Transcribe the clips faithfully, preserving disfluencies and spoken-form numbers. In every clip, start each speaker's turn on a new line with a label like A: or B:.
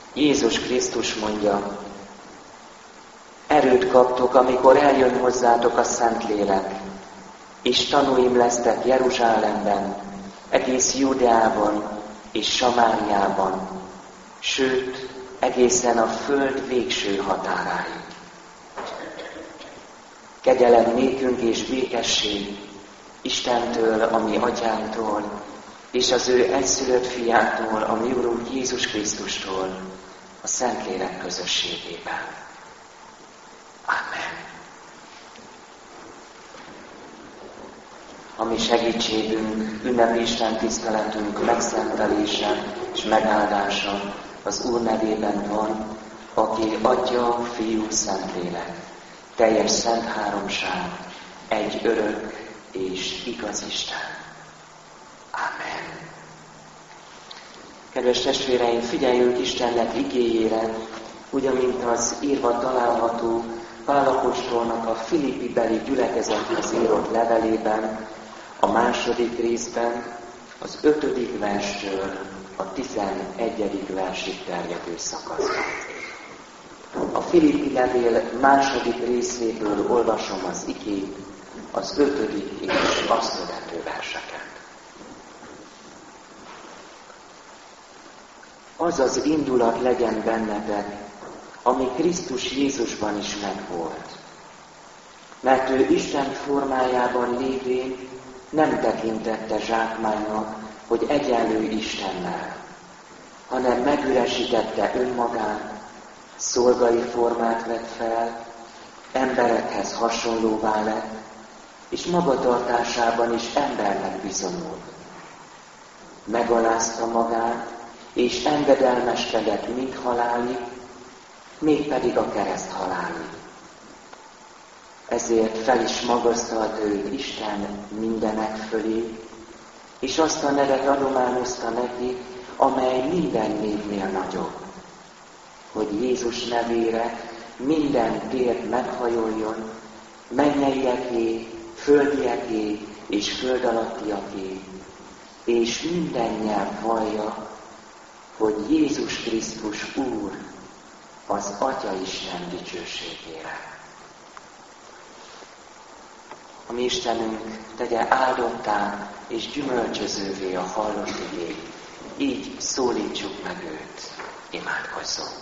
A: Jézus Krisztus mondja, erőt kaptok, amikor eljön hozzátok a Szentlélek, és tanúim lesztek Jeruzsálemben, egész Judeában és Samáriában, sőt, egészen a föld végső határáig. Kegyelem nékünk és békesség Istentől, a mi Atyánktól, és az ő egyszülött fiától, a mi Urunk Jézus Krisztustól, a Szentlélek közösségében. Amen. A mi segítségünk, ünnepi Isten tiszteletünk megszentelése és megáldása az Úr nevében van, aki Atya, Fiú, Szentlélek, teljes szent háromság, egy örök és igaz Isten. Amen. Kedves testvéreim, figyeljünk Istennek igéjére, úgy, amint az írva található Pál apostolnak a Filippi-beli gyülekezethez írott levelében, a második részben, az ötödik verstől a tizenegyedik versig terjedő szakaszban. A Filippi levél második részéből olvasom az igét, az ötödik és azt követő verseket. Az az indulat legyen bennetek, ami Krisztus Jézusban is megvolt. Mert ő Isten formájában lévén nem tekintette zsákmánynak, hogy egyenlő Istennel, hanem megüresítette önmagát, szolgai formát vett fel, emberekhez hasonlóvá lett, és magatartásában is embernek bizonyult. Megalázta magát, és engedelmeskedett mind halálig, mégpedig a kereszt halálig. Ezért fel is magasztalta őt Isten mindenek fölé, és azt a nevet adományozta neki, amely minden névnél nagyobb, hogy Jézus nevére minden tér meghajoljon, mennyeieké, földieké és föld alattiaké, és minden nyelv vallja, hogy Jézus Krisztus Úr, az Atya Isten dicsőségére. A mi Istenünk tegye áldottá és gyümölcsözővé a hallott igét, így szólítsuk meg őt, imádkozzunk.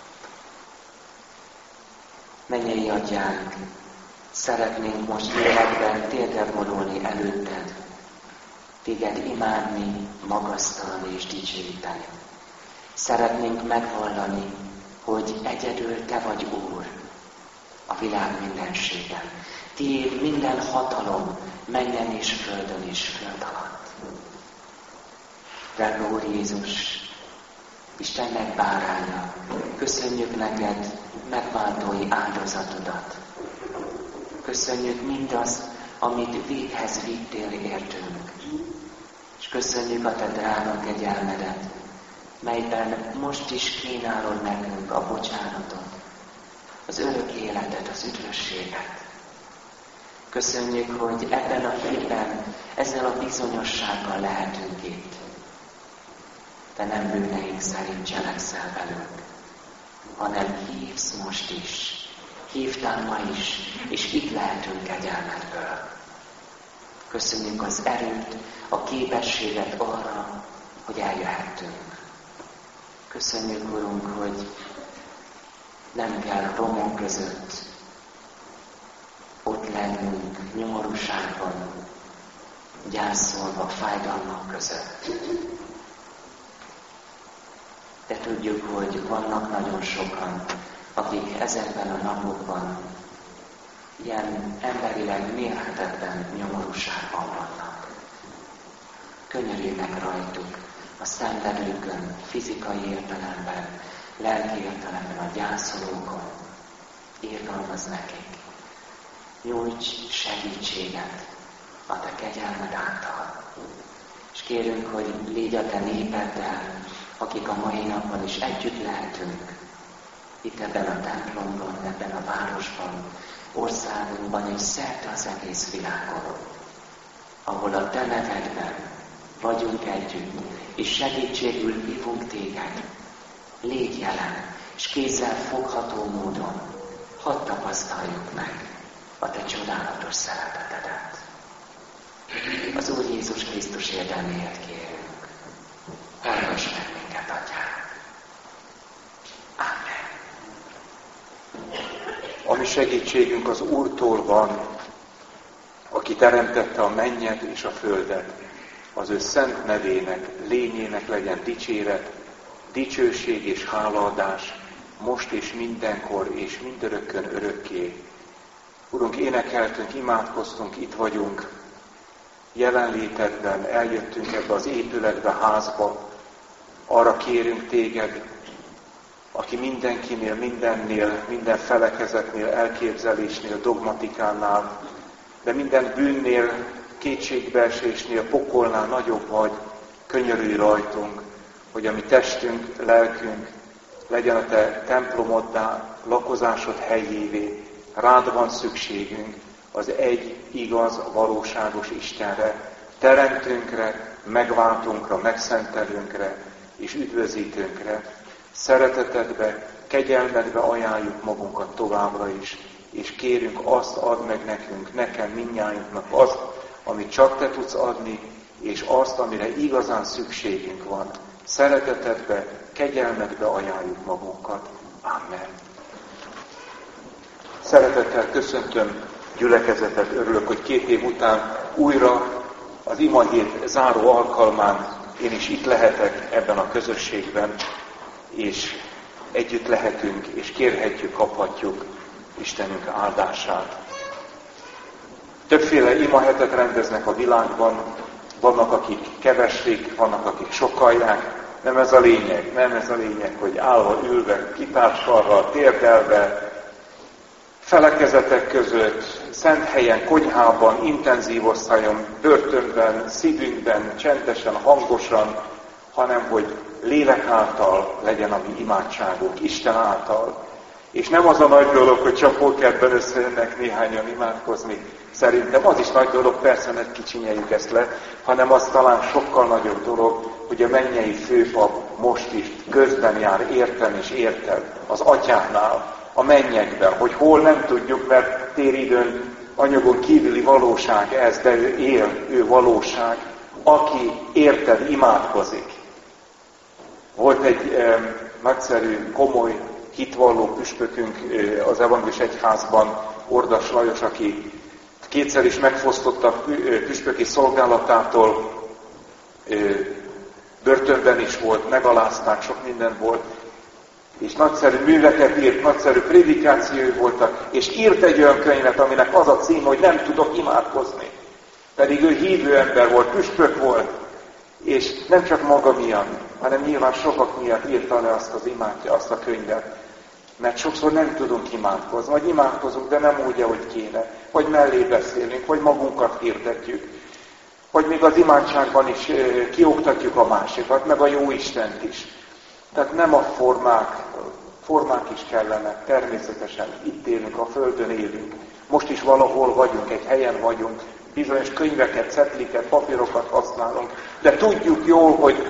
A: Mennyei Atyánk, szeretnénk most lélekben térdre vonulni előtted, téged imádni, magasztalni és dicsőíteni. Szeretnénk megvallani, hogy egyedül te vagy Úr a világ mindenségen. Tiéd minden hatalom menjen és földön és föld alatt. Drága Úr Jézus, Istennek báránya, köszönjük neked megváltói áldozatodat. Köszönjük mindazt, amit véghez vittél értünk. És köszönjük a te drága kegyelmedet, melyben most is kínálod nekünk a bocsánatot, az örök életet, az üdvösséget. Köszönjük, hogy ebben a hitben, ezzel a bizonyossággal lehetünk itt. Te nem bűneink szerint cselekszel velünk, hanem hívsz most is, hívtál ma is, és itt lehetünk kegyelmedből. Köszönjük az erőt, a képességet arra, hogy eljöhettünk. Köszönjük, Urunk, hogy nem kell romok között ott lennünk nyomorúságban, gyászolva, fájdalmak között. De tudjuk, hogy vannak nagyon sokan, akik ezekben a napokban ilyen emberileg mérhetetlen nyomorúságban vannak. Könyörülj meg rajtuk, a szenvedőkön, fizikai értelemben, lelki értelemben, a gyászolókon. Irgalmazz nekik. Nyújts segítséget a te kegyelmed által. És kérünk, hogy légy a te népeddel, akik a mai napon is együtt lehetünk, itt ebben a templomban, ebben a városban, országunkban és szerte az egész világon, ahol a te nevedben vagyunk együtt, és segítségül hívunk téged, légy jelen, és kézzel fogható módon hadd tapasztaljuk meg a te csodálatos szeretetedet. Az Úr Jézus Krisztus érdeméért kérünk, hallgass meg minket, Atyám. Amen.
B: A mi segítségünk az Úrtól van, aki teremtette a mennyet és a földet. Az ő szent nevének, lényének legyen dicséret, dicsőség és hálaadás, most és mindenkor és mindörökkön örökké. Urunk, énekeltünk, imádkoztunk, itt vagyunk, jelenlétedben eljöttünk ebbe az épületbe, házba, arra kérünk téged, aki mindenkinél, mindennél, minden felekezetnél, elképzelésnél, dogmatikánál, de minden bűnnél, kétségbeesésnél, pokolnál nagyobb vagy, könyörülj rajtunk, hogy a mi testünk, lelkünk legyen a te templomoddá, lakozásod helyévé. Rád van szükségünk, az egy igaz, valóságos Istenre, teremtőnkre, megváltunkra, megszentelőnkre és üdvözítőnkre. Szeretetedbe, kegyelmedbe ajánljuk magunkat továbbra is, és kérünk, azt add meg nekünk, nekem, mindnyájunknak azt, amit csak te tudsz adni, és azt, amire igazán szükségünk van. Szeretetedbe, kegyelmedbe ajánljuk magunkat. Amen. Szeretettel köszöntöm gyülekezetet, örülök, hogy két év után újra az imahét záró alkalmán én is itt lehetek ebben a közösségben, és együtt lehetünk, és kérhetjük, kaphatjuk Istenünk áldását. Többféle imahetet rendeznek a világban, vannak, akik keveslik, vannak, akik sokalják. Nem ez a lényeg, nem ez a lényeg, hogy állva, ülve, kitársalva, térdelve, felekezetek között, szent helyen, konyhában, intenzív osztályon, börtönben, szívünkben, csendesen, hangosan, hanem hogy lélek által legyen a mi imádságunk, Isten által. És nem az a nagy dolog, hogy csak polkertben összejönnek néhányan imádkozni. Szerintem az is nagy dolog, persze ne kicsinyeljük ezt le, hanem az talán sokkal nagyobb dolog, hogy a mennyei főpap most is közben jár, értem és érted az atyánál, a mennyekben, hogy hol nem tudjuk, mert téridőn anyagon kívüli valóság ez, de ő él, ő valóság, aki érted, imádkozik. Volt egy eh, nagyszerű, komoly, hitvalló püspökünk eh, az evangélikus egyházban, Ordas Lajos, aki kétszer is megfosztottak püspöki szolgálatától, eh, börtönben is volt, megalázták, sok minden volt, és nagyszerű műveket írt, nagyszerű prédikációi voltak, és írt egy olyan könyvet, aminek az a cím, hogy nem tudok imádkozni. Pedig ő hívő ember volt, püspök volt, és nem csak maga miatt, hanem nyilván sokak miatt írta le azt az imádja, azt a könyvet. Mert sokszor nem tudunk imádkozni, vagy imádkozunk, de nem úgy, ahogy kéne. Vagy mellé beszélünk, vagy magunkat hirdetjük. Vagy még az imádságban is kioktatjuk a másikat, meg a jó Istent is. Tehát nem a formák, formák is kellenek, természetesen itt élünk, a Földön élünk. Most is valahol vagyunk, egy helyen vagyunk, bizonyos könyveket, cetliket, papírokat használunk, de tudjuk jól, hogy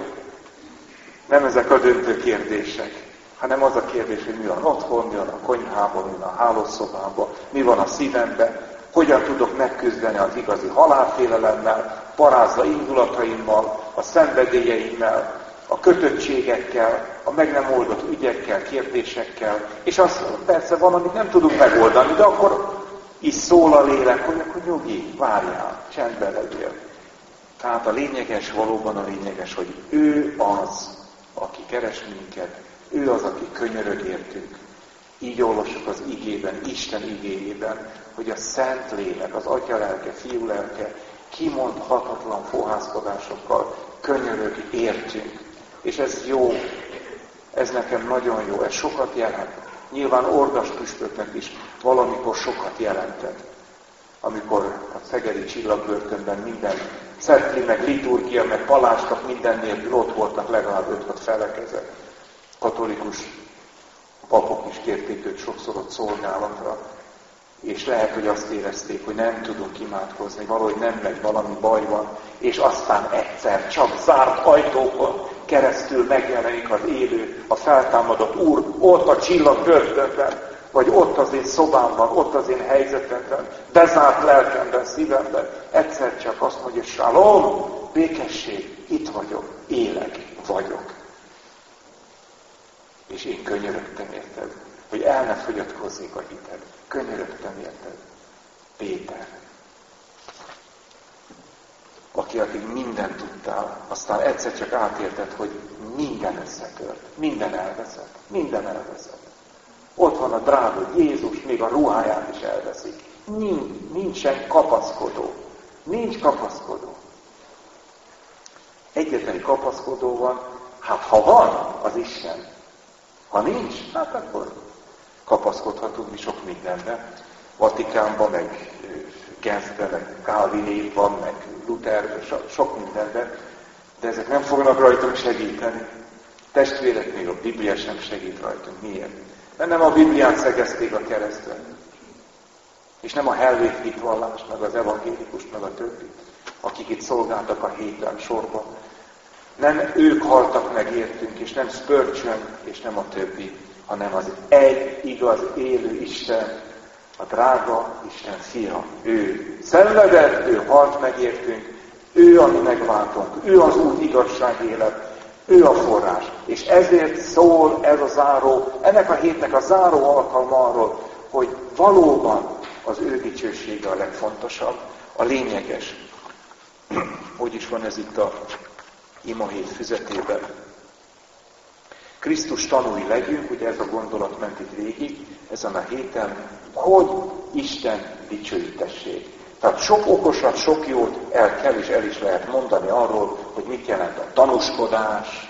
B: nem ezek a döntő kérdések, hanem az a kérdés, hogy mi van otthon, mi van a konyhában, mi van a hálószobában, mi van a szívemben, hogyan tudok megküzdeni az igazi halálfélelemmel, parázza indulataimmal, a szenvedélyeimmel, a kötöttségekkel, a meg nem oldott ügyekkel, kérdésekkel, és az persze van, amit nem tudunk megoldani, de akkor is szól a lélek, hogy akkor nyugi, várjál, csendben legyél. Tehát a lényeges, valóban a lényeges, hogy ő az, aki keres minket, ő az, aki könyörög értünk. Így olvassuk az igében, Isten igéjében, hogy a Szent Lélek, az Atya lelke, Fiú lelke kimondhatatlan fohászkodásokkal könyörög értünk. És ez jó, ez nekem nagyon jó, ez sokat jelent. Nyilván Ordas püspöknek is valamikor sokat jelentett, amikor a szegedi csillagbörtönben minden cetli, meg liturgia, meg palástap minden nélkül ott voltak legalább öt-hat felekezet. Katolikus papok is kérték őt sokszor ott szolgálatra, és lehet, hogy azt érezték, hogy nem tudunk imádkozni, valahogy nem megy, valami baj van, és aztán egyszer csak zárt ajtókon keresztül megjelenik az élő, a feltámadott Úr, ott a csillagbörtönben, vagy ott az én szobámban, ott az én helyzetemben, bezárt lelkemben, szívemben, egyszer csak azt mondja, Shalom, békesség, itt vagyok, élek vagyok. És én könyörögtem érted, hogy el ne fogyatkozzék a hited. Könyörögtem érted. Péter, aki addig mindent tudtál, aztán egyszer csak átérted, hogy minden összetört, minden elveszett, minden elveszett. Ott van a drága Jézus, még a ruháját is elveszik. Nincs, nincsen kapaszkodó. Nincs kapaszkodó. Egyetlen kapaszkodó van, hát ha van, az Isten. Ha nincs, hát akkor kapaszkodhatunk mi sok mindenben. Vatikánban, meg Genfben, meg Calvinéban, meg Lutherben, sok mindenben, de ezek nem fognak rajtunk segíteni. Testvérek, még a Biblia sem segít rajtunk. Miért? Mert nem a Bibliát szegezték a keresztre. És nem a helvét hitvallást, meg az evangélikust, meg a többit, akik itt szolgáltak a héten sorban. Nem ők haltak meg értünk, és nem Spurgeon, és nem a többi, hanem az egy igaz élő Isten, a drága Isten fia. Ő szenvedett, ő halt meg értünk, ő a mi megváltunk, ő az út, igazság, élet, ő a forrás. És ezért szól ez a záró, ennek a hétnek a záró alkalma arról, hogy valóban az ő dicsősége a legfontosabb, a lényeges. Hogy is van ez itt a imahét füzetében? Krisztus tanúi legyünk, ugye ez a gondolat ment itt végig, ezen a héten, hogy Isten dicsőítessék. Tehát sok okosat, sok jót el kell és el is lehet mondani arról, hogy mit jelent a tanúskodás,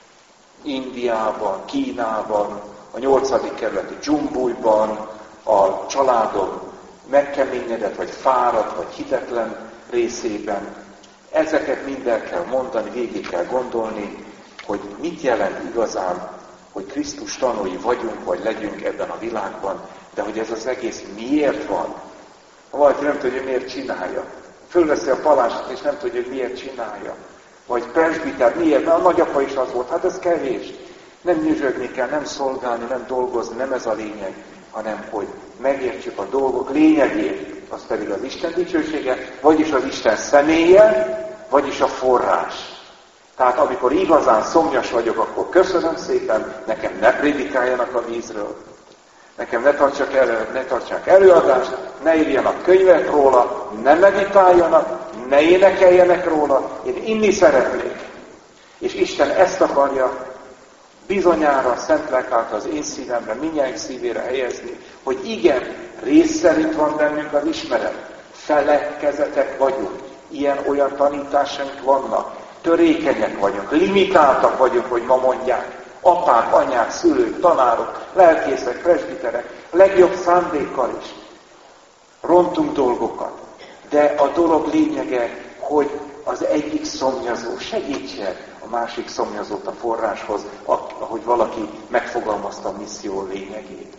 B: Indiában, Kínában, a nyolcadik kerületi dzsumbújban, a családon megkeményedett, vagy fáradt, vagy hitetlen részében. Ezeket mind el kell mondani, végig kell gondolni, hogy mit jelent igazán, hogy Krisztus tanúi vagyunk, vagy legyünk ebben a világban, de hogy ez az egész miért van. Valaki nem tudja, hogy miért csinálja. Fölveszi a palást, és nem tudja, hogy miért csinálja. Vagy presbiter, miért? Mert a nagyapa is az volt. Hát ez kevés. Nem nyüzsögni kell, nem szolgálni, nem dolgozni, nem ez a lényeg, hanem hogy megértsük a dolgok lényegét, az pedig az Isten dicsősége, vagyis az Isten személye, vagyis a forrás. Tehát amikor igazán szomjas vagyok, akkor köszönöm szépen, nekem ne prédikáljanak a vízről. Nekem ne tartsak elő, ne tartsák előadást, ne írjanak könyvet róla, ne meditáljanak, ne énekeljenek róla, én inni szeretnék. És Isten ezt akarja bizonyára szent lelk által az én szívemre, mindjárt szívére helyezni, hogy igen, rész szerint van bennünk az ismeret. Felekezetek vagyunk, ilyen-olyan tanításaink vannak, törékenyek vagyunk, limitáltak vagyunk, hogy ma mondják. Apák, anyák, szülők, tanárok, lelkészek, presbiterek, legjobb szándékkal is rontunk dolgokat. De a dolog lényege, hogy az egyik szomjazó segítse a másik szomjazót a forráshoz, ahogy valaki megfogalmazta a misszió lényegét.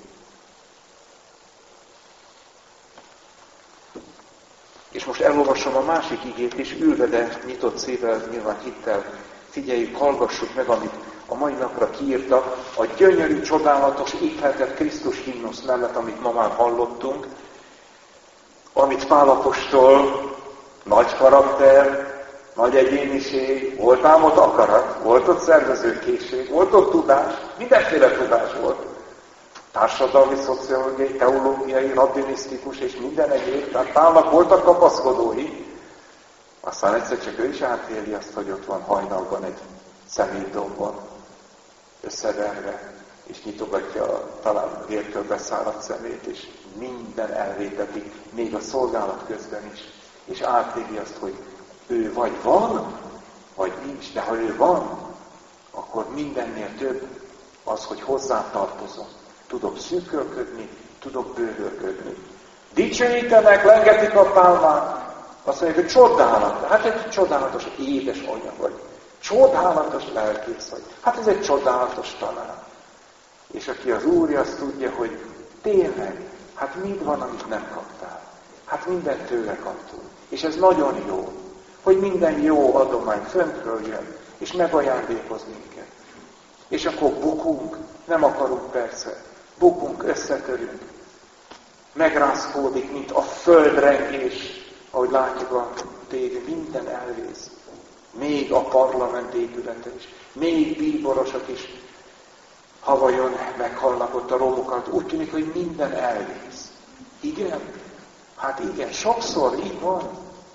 B: És most elolvasom a másik igét is, ülve, de nyitott szívvel, nyilván hittel. Figyeljük, hallgassuk meg, amit a mai napra kiírtak, a gyönyörű, csodálatos, ihletett Krisztus himnusz mellett, amit ma már hallottunk, amit Pál apostol, nagy karakter, nagy egyéniség, volt ám ott akarat, volt ott szervezőkészség, volt ott tudás, mindenféle tudás volt. Társadalmi, szociológiai, teológiai, rabbinisztikus és minden egyéb, tehát Pálnak voltak kapaszkodói. Aztán egyszer csak ő is átéli azt, hogy ott van hajnalban egy szemétdombon, összeverve, és nyitogatja talán vértől beszáradt szemét, és minden elvétetik, még a szolgálat közben is. És átéli azt, hogy ő vagy van, vagy nincs, de ha ő van, akkor mindennél több az, hogy hozzá tartozom. Tudok szűkölködni, tudok bővölködni. Dicsőítenek, lengetik a pálmát. Azt mondják, hogy csodálatos. Hát egy csodálatos édes anya vagy. Csodálatos lelkész vagy. Hát ez egy csodálatos tanár. És aki az Úrja, azt tudja, hogy tényleg, hát mit van, amit nem kaptál? Hát mindent tőle kaptunk. És ez nagyon jó, hogy minden jó adomány föntről jön. és megajándékoz minket. És akkor bukunk, nem akarunk persze, bukunk, összetörünk. Megrázkódik, mint a földrengés, ahogy látjuk a tévén, minden elvész. Még a parlament épülete is, még bíborosok is havajon meghalnak ott a romokat. Úgy tűnik, hogy minden elvész. Igen? Hát igen, sokszor így van.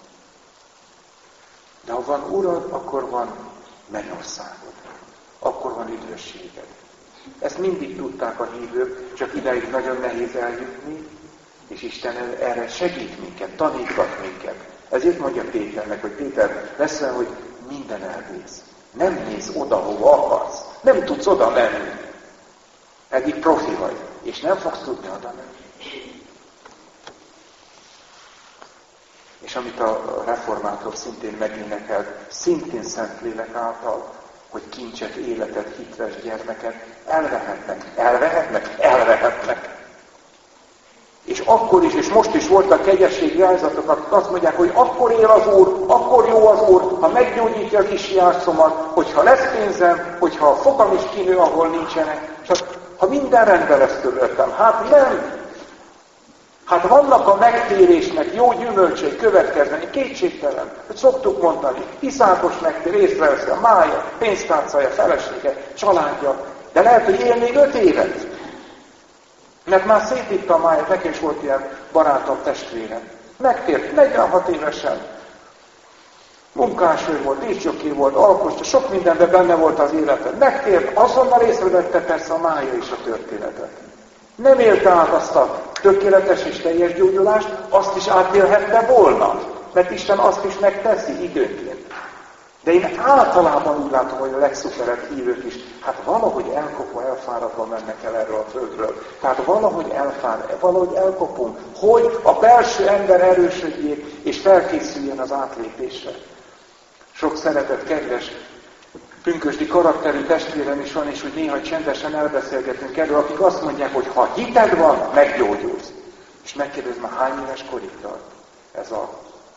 B: De ha van Urad, akkor van mennyországod. Akkor van üdvösséged. Ezt mindig tudták a hívők, csak ideig nagyon nehéz eljutni, és Isten erre segít minket, tanítgat minket. Ezért mondja Péternek, hogy Péter, lesz olyan, hogy minden elvész. Nem néz oda, hova akarsz. Nem tudsz oda menni. Eddig profi vagy, és nem fogsz tudni oda menni. És amit a reformátor szintén megénekelt, szintén Szentlélek által, hogy kincset, életet, hitves gyermeket elvehetnek, elvehetnek, elvehetnek. És akkor is, és most is voltak kegyességi jelzatok, akik azt mondják, hogy akkor él az Úr, akkor jó az Úr, ha meggyógyítja az isjárszomat, hogyha lesz pénzem, hogyha a fogam is kinő, ahol nincsenek, csak ha minden rendben lesz körülöttem. Hát nem! Hát vannak a megtérésnek jó gyümölcsei, következményei, kétségtelen, hogy szoktuk mondani, iszákos megtér, észreveszi a mája, pénztárcája, felesége, családja, de lehet, hogy él még öt évet. Mert már szétitta a máját, nekem is volt ilyen barátabb testvérem. Megtért negyvenhat évesen. Munkáső volt, díszjoké volt, alkosta, sok mindenben benne volt az életed. Megtért, azonnal észrevette persze a mája is a történetet. Nem élte át azt a tökéletes és teljes gyógyulást, azt is átélhette volna. Mert Isten azt is megteszi időnként. De én általában úgy látom, hogy a legszuperebb hívők is, hát valahogy elkopva, elfáradva mennek el erről a földről. Tehát valahogy elfárad, valahogy elkopunk, hogy a belső ember erősödjék, és felkészüljön az átlépésre. Sok szeretett, kedves, pünkösdi karakterű testvérem is van, és úgy néha csendesen elbeszélgetünk erről, akik azt mondják, hogy ha hited van, meggyógyulsz. És megkérdez, már hány éves korig tart ez az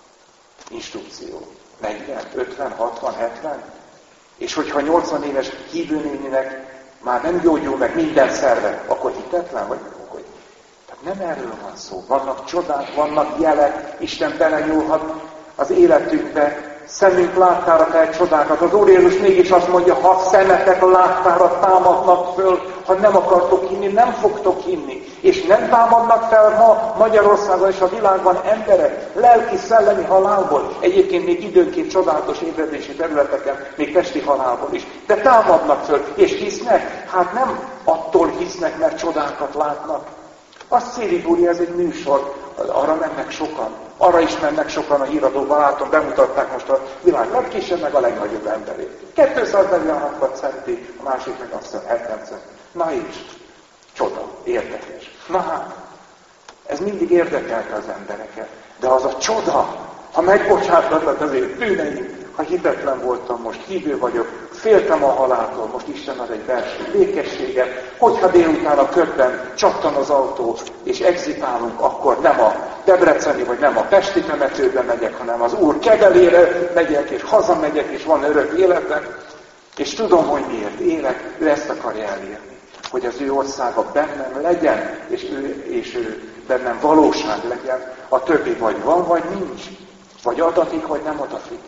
B: instrukció? negyven, ötven, hatvan, hetven? És hogyha nyolcvan éves hívőnéninek már nem gyógyul meg minden szerve, akkor hitetlen vagy? Hogy? Tehát nem erről van szó. Vannak csodák, vannak jelek, Isten belenyúlhat az életünkbe. Szemünk láttára tehet csodákat. Az Úr Jézus mégis azt mondja, ha szemetek láttára támadnak föl, ha nem akartok hinni, nem fogtok hinni. És nem támadnak fel ma Magyarországon és a világban emberek lelki, szellemi halálból. Egyébként még időnként csodálatos ébredési területeken, még testi halálból is. De támadnak föl, és hisznek? Hát nem attól hisznek, mert csodákat látnak. Azt széli Búri, ez egy műsor, arra mennek sokan. Arra is mennek sokan a híradóban, látom, bemutatták most a világ legkisebb, meg a legnagyobb emberét. kétszáznegyvenhat centi, a másik meg azt hiszem hetven centi. Na és, csoda, érdekes. Na hát, ez mindig érdekelte az embereket. De az a csoda, ha megbocsátatott az én bűneim, ha hitetlen voltam, most hívő vagyok, féltem a haláltól, most Isten ad egy belső békességet, hogyha délután a körben csattan az autó, és exitálunk, akkor nem a debreceni, vagy nem a pesti temetőbe megyek, hanem az Úr kedelére megyek, és hazamegyek, és van örök életem, és tudom, hogy miért élek, ő ezt akarja elérni, hogy az ő országa bennem legyen, és ő, és ő bennem valóság legyen, a többi vagy van, vagy nincs, vagy adatik, vagy nem adatik.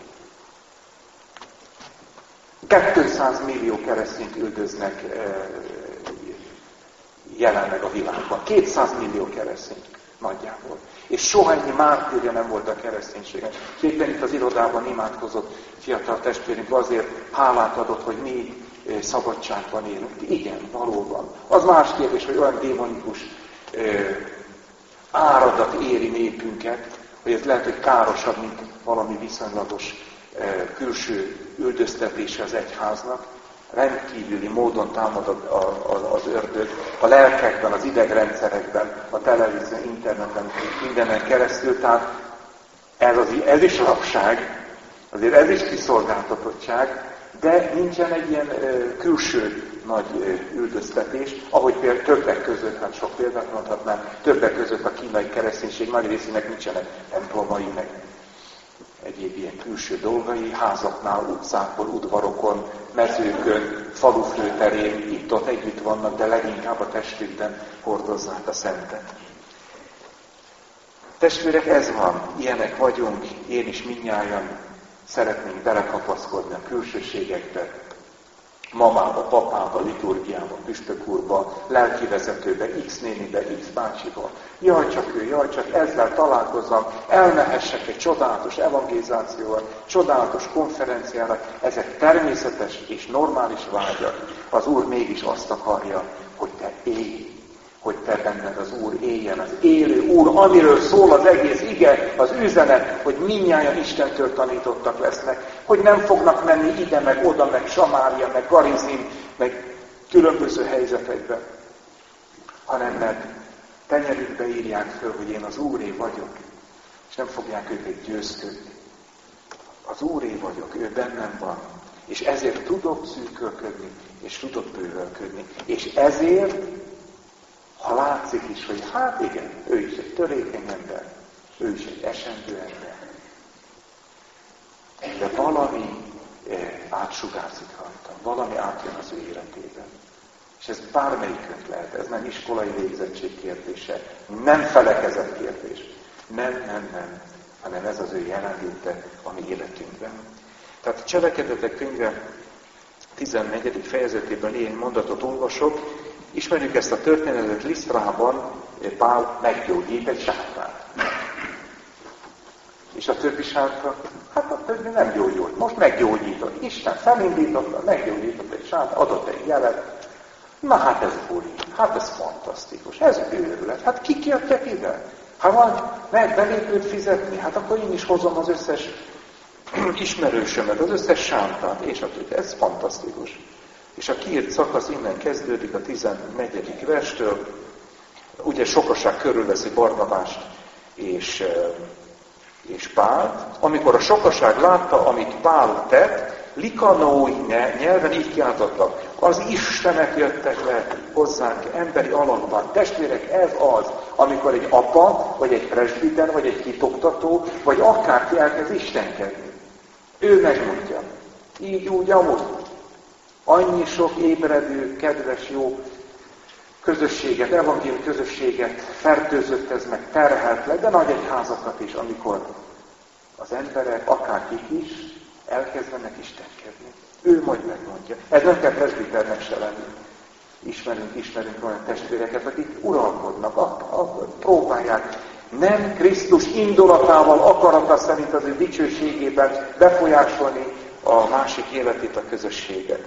B: kétszáz millió keresztényt üldöznek jelenleg a világban. kétszáz millió keresztény nagyjából. És soha ennyi mártírja nem volt a kereszténységen. És éppen itt az irodában imádkozott fiatal testvérünk azért hálát adott, hogy mi szabadságban élünk. Igen, valóban. Az más kérdés, hogy olyan démonikus áradat éri népünket, hogy ez lehet, hogy károsabb, mint valami viszonylagos külső üldöztetése az egyháznak. Rendkívüli módon támad a, a, az ördög a lelkekben, az idegrendszerekben, a televízió, interneten, mindenen keresztül. Tehát ez, az, ez is rabság, azért ez is kiszolgáltatottság, de nincsen egy ilyen ö, külső nagy ö, üldöztetés, ahogy például többek között, hát sok példát mondhatnám, többek között a kínai kereszténység nagy részének nincsenek templomai, meg egyéb ilyen külső dolgai, házaknál, utcákon, udvarokon, mezőkön, falufőterén, itt-ott együtt vannak, de leginkább a testükben hordozzák a szentet. Testvérek, ez van, ilyenek vagyunk, én is mindnyájan szeretnénk belekapaszkodni a külsőségekbe, mamába, papába, liturgiába, püspök úrba, lelkivezetőbe, X nénibe, X bácsiba. Jaj, csak ő, jaj, csak ezzel találkozzam, elmehessek egy csodálatos evangelizációval, csodálatos konferenciára. Ezek természetes és normális vágyak. Az Úr mégis azt akarja, hogy te élj, hogy te benned az Úr éljen, az élő Úr, amiről szól az egész ige, az üzenet, hogy mindnyájan Istentől tanítottak lesznek, hogy nem fognak menni ide, meg oda, meg Samária, meg Garizim, meg különböző helyzetekbe, hanem meg tenyerükbe írják föl, hogy én az Úré vagyok, és nem fogják őket győzködni. Az Úré vagyok, ő bennem van, és ezért tudok szűkölködni, és tudok bővölködni, és ezért ha látszik is, hogy hát igen, ő is egy törékeny ember, ő is egy esendő ember, de valami eh, átsugárzik rajta, valami átjön az ő életében. És ez bármelyikünk lehet, ez nem iskolai végzettség kérdése, nem felekezett kérdés. Nem, nem, nem, hanem ez az ő jelenléte a mi életünkben. Tehát a Cselekedetek könyve tizennegyedik fejezetében néhány mondatot olvasok. Ismerjük ezt a történetet, Lisztrában Pál meggyógyít egy sátrát. És a többi sátra, hát a többi nem gyógyult. Most meggyógyított. Isten felindította, meggyógyított egy sátrát, adott egy jelet. Na hát ez buli, hát ez fantasztikus, ez őrület. Hát kik jöttek ide? Ha van meg belépőt fizetni, hát akkor én is hozom az összes ismerősömet, az összes sántát, és a többi. Ez fantasztikus. És a kiírt szakasz innen kezdődik a tizennegyedik verstől. Ugye sokaság körülveszi Barnabást és, és Pált. Amikor a sokaság látta, amit Pál tett, likanói nyelven így kiáltottak. Az Istenek jöttek le hozzánk emberi alakban. Testvérek, ez az, amikor egy apa, vagy egy presbiter, vagy egy hitoktató, vagy akárki elkezd istenkedni. Ő megmondja. Így, úgy, amúgy. Annyi sok ébredő, kedves, jó közösséget, evangéliumi közösséget fertőzött ez meg, terhelt le, de nagy egyházakat is, amikor az emberek, akárkik is, elkezdenek istenkedni. Ő majd megmondja. Ez nem kell presbiternek se lenni. Ismerünk, ismerünk olyan testvéreket, akik uralkodnak, a, a, próbálják nem Krisztus indulatával, akarata szerint az ő dicsőségében befolyásolni a másik életét, a közösséget.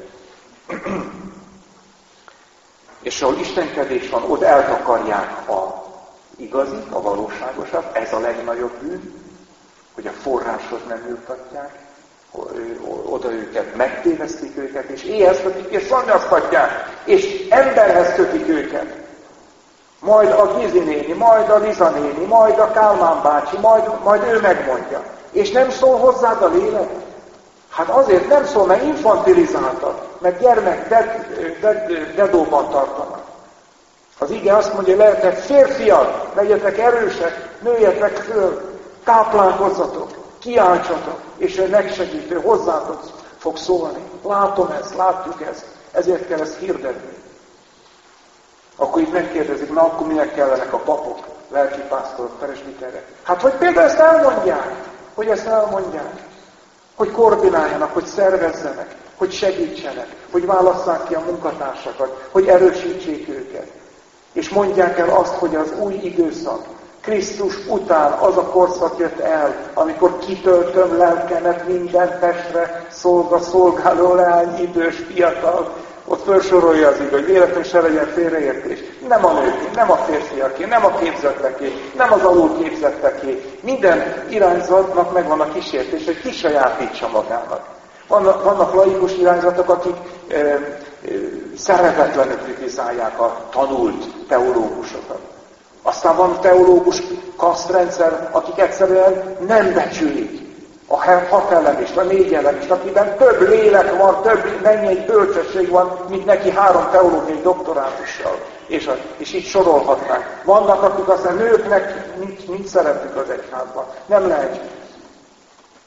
B: És ahol istenkedés van, ott eltakarják a igazit, a valóságosat, ez a legnagyobb bűn, hogy a forráshoz nem jutatják, oda őket, megtévesztik őket, és éheztetik, és szanyaztatják, és emberhez kötik őket. Majd a Gizi néni, majd a Liza néni, majd a Kálmán bácsi, majd, majd ő megmondja. És nem szól hozzád a lélek? Hát azért nem szól, mert infantilizáltak, mert gyermek ded, ded, dedóban tartanak. Az ige azt mondja, hogy lehetek férfiak, legyetek erősek, nőjetek föl, táplálkozzatok, kiáltsatok, és ő megsegítő, hozzátok fog szólni. Látom ezt, látjuk ezt, ezért kell ezt hirdetni. Akkor itt megkérdezik, na akkor minek kellenek a papok, lelkipásztorok, presbiterek? Hát hogy például ezt elmondják, hogy ezt elmondják, hogy koordináljanak, hogy szervezzenek, hogy segítsenek, hogy válasszák ki a munkatársakat, hogy erősítsék őket. És mondják el azt, hogy az új időszak, Krisztus után az a korszak jött el, amikor kitöltöm lelkemet minden testre, szolga, szolgáló leány, idős, fiatal. Ott felsorolja az igaz, hogy véletlenül se legyen félreértés. Nem a nőké, nem a férfiaké, nem a képzetteké, nem az alul képzetteké. Minden irányzatnak megvan a kísértés, hogy kisajátítsa magának. Vannak, vannak laikus irányzatok, akik e, e, szeretetlenül kritizálják a tanult teológusokat. Aztán van teológus kasztrendszer, akik egyszerűen nem becsülik a hat elemist, a négy elemist, akiben több lélek van, több mennyei bölcsesség van, mint neki három teológiai doktorátussal. És, a, és így sorolhatnánk. Vannak, akik aztán nőknek mit, mit szeretnek az egyházban. Nem lehet.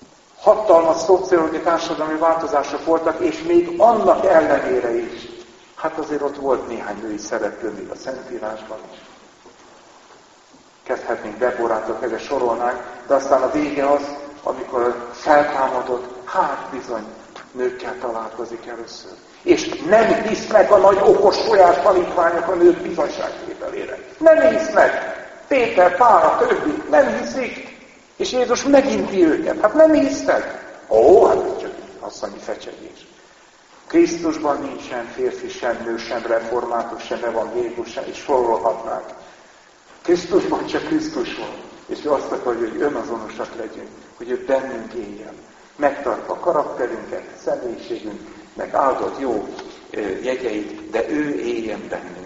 B: hatalmas szociológiai társadalmi változások voltak, és még annak ellenére is. Hát azért ott volt néhány női szereplő még a Szentírásban is. Kezdhetnénk Deborától kezdve sorolnánk, de aztán a vége az, amikor feltámadott, hát bizony nőkkel találkozik először. És nem hisz meg a nagy okos tojás tanítványok a nők bizonyságtételére. Nem hisz meg. Péter, Pál, a többi nem hiszik. És Jézus meginti őket. Hát nem hisztek. Ó, hát ez csak asszonyi fecsegés. Krisztusban nincsen férfi, sem nő, sem református, sem evangélikus, sem, és sorolhatnánk. Krisztusban csak Krisztus van. És ő azt akarja, hogy önazonosak legyünk, hogy ő bennünk éljen. Megtartva a karakterünket, személyiségünk, meg áldott jó jegyeit, de ő éljen bennünk.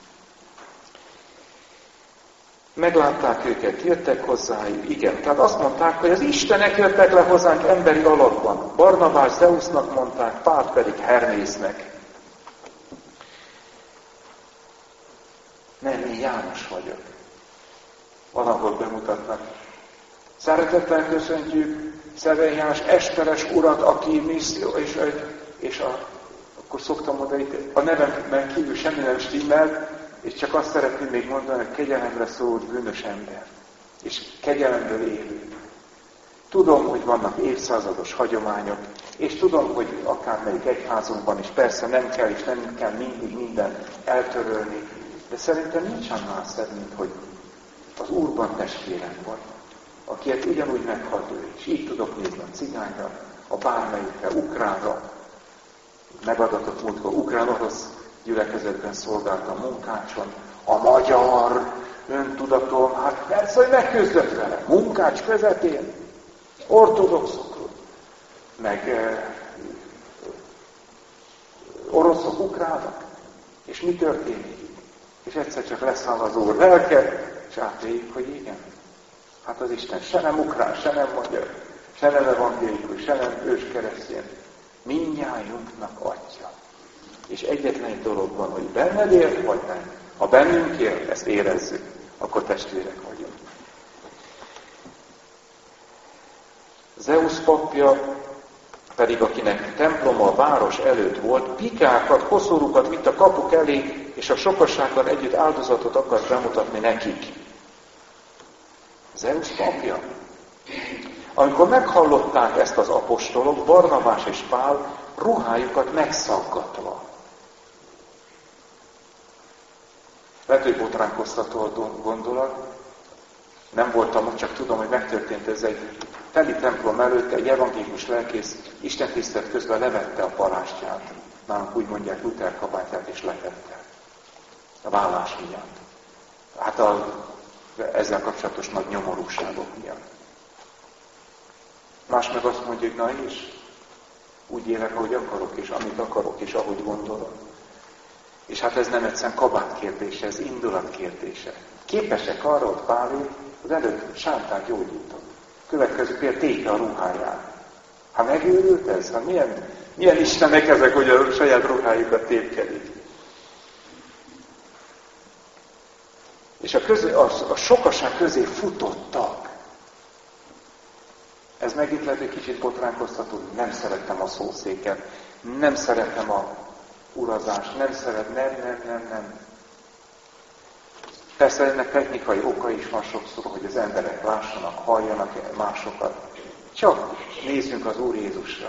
B: Meglátták őket, jöttek hozzájuk, igen. Tehát azt mondták, hogy az Istenek jöttek le hozzánk emberi alakban. Barnabás Zeusnak mondták, Pál pedig Hermésznek. Nem, én János vagyok. Van, ahol bemutatnak. Szeretettel köszöntjük Szeven János esperes urat, aki misszió, és, és a, akkor szoktam oda itt, a nevemben kívül semmi nem stimmel, és csak azt szeretném még mondani, hogy kegyelemre szólult bűnös ember, és kegyelemből élő. Tudom, hogy vannak évszázados hagyományok, és tudom, hogy akármelyik egyházunkban is persze nem kell, és nem kell mindig mindent eltörölni, de szerintem nincs annál szebb, mint hogy az Úrban testvérem vagy, akiket ugyanúgy meghalt ő, és így tudok nézni a cigányra, a bármelyikre, ukránra, megadatott múltkor ukrán-orosz gyülekezetben szolgáltam munkácson, a magyar öntudatom, hát persze, hogy megküzdött vele, munkács közepén, ortodoxok, meg eh, oroszok, ukránok, és mi történik? És egyszer csak leszáll az Úr lelke, és átéljük, hogy igen. Hát az Isten se nem ukrán, se nem magyar, se nem evangélikus, se nem őskeresztény. Mindnyájunknak Atya. És egyetlen egy dolog van, hogy benned él, vagy nem. Ha bennünk él, ezt érezzük, akkor testvérek vagyunk. Zeus papja pedig, akinek temploma a város előtt volt, pikákat, koszorúkat vitt a kapuk elé, és a sokasággal együtt áldozatot akart bemutatni nekik. Zeus papja. Amikor meghallották ezt az apostolok, Barnabás és Pál ruhájukat megszaggatva. Lehet, hogy botránkoztató a gondolat. Nem voltam, csak tudom, hogy megtörtént ez egy teli templom előtt, egy evangélikus lelkész istentisztelet közben levette a palástját. Nálunk úgy mondják, Luther kabátját, és letette. A vállás miatt. Hát a, ezzel kapcsolatos nagy nyomorúságok miatt. Más meg azt mondja, hogy na és úgy élek, ahogy akarok, és amit akarok, és ahogy gondolom. És hát ez nem egyszerűen kabát kérdése, ez indulat kérdése. Képesek arra, hogy Pálék az előtt sántát gyógyított. Következő például téke a ruháját. Hát megőrült ez? Hát milyen, milyen istenek ezek, hogy a saját ruhájukat tépkedik? És a, közé, a, a sokaság közé futottak. Ez megint lehet egy kicsit botránkoztató, nem szerettem a szószéket, nem szeretem a urazást, nem szeret, nem, nem, nem, nem. Persze ennek technikai oka is van sokszor, hogy az emberek lássanak, halljanak másokat. Csak nézzünk az Úr Jézusra.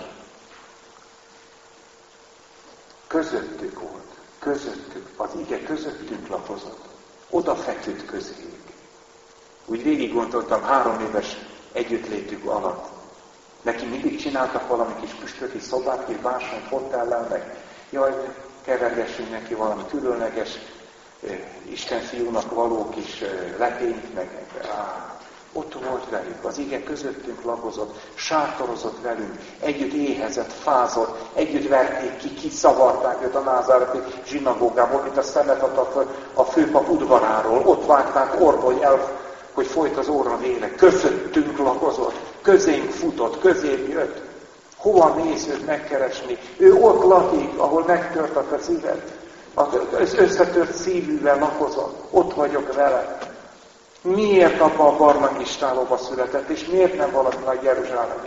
B: Közöttük volt, közöttük, az ige közöttünk lapozott. Oda feküdt közéjük. Úgy végig gondoltam három éves együttlétük alatt. Neki mindig csináltak valami kis püspöki szobát, kis bársony fotellel, meg jaj, kevergessünk neki valami különleges eh, Isten fiúnak való kis eh, lepényt, meg, meg á, ott volt velük, az ige közöttünk lagozott, sátorozott velünk, együtt éhezett, fázott, együtt verték ki, kiszavarták őt a názáreti zsinagógából, mint a szemet adtak a főpap udvaráról, ott vágták orba, hogy, el, hogy folyt az orra vére, közöttünk lagozott, közénk futott, közénk jött. Hova mész őt megkeresni? Ő ott lakik, ahol megtörtek a szíved. Az összetört szívűvel lakozott. Ott vagyok vele. Miért apa a barlangistálóba született, és miért nem valaki nagy Jeruzsálemi?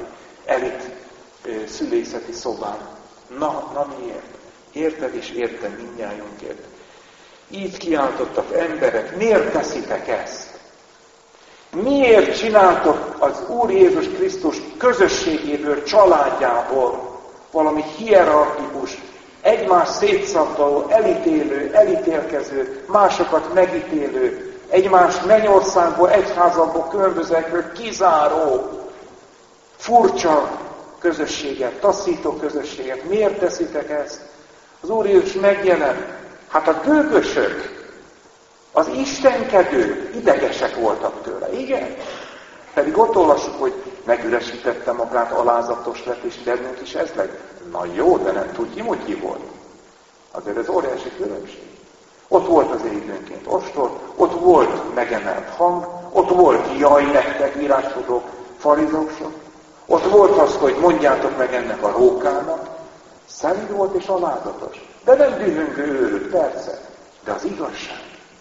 B: elit szülészeti szobán. Na, na miért? Érted és értem mindnyájunkért. Így kiáltottak emberek, miért teszitek ezt? Miért csináltok az Úr Jézus Krisztus közösségéből, családjából valami hierarchikus, egymás szétszabdaló, elítélő, elítélkező, másokat megítélő, egymás mennyországból, egyházakból különbözőekről kizáró, furcsa közösséget, taszító közösséget. Miért teszitek ezt? Az Úr Jézus megjelent. Hát a gőgösök, az istenkedők idegesek voltak tőle. Igen? Pedig ott olvassuk, hogy megüresítette magát, alázatos lett, és bennünk is ez lett. Na jó, de nem tudjuk, hogy ki volt. Azért ez óriási különbség. Ott volt az időnként ostor, ott volt megemelt hang, ott volt jaj nektek, írástudók, farizósok. Ott volt az, hogy mondjátok meg ennek a rókának. Szelíd volt és alázatos. De nem dühöngő őrült, persze. De az igazság.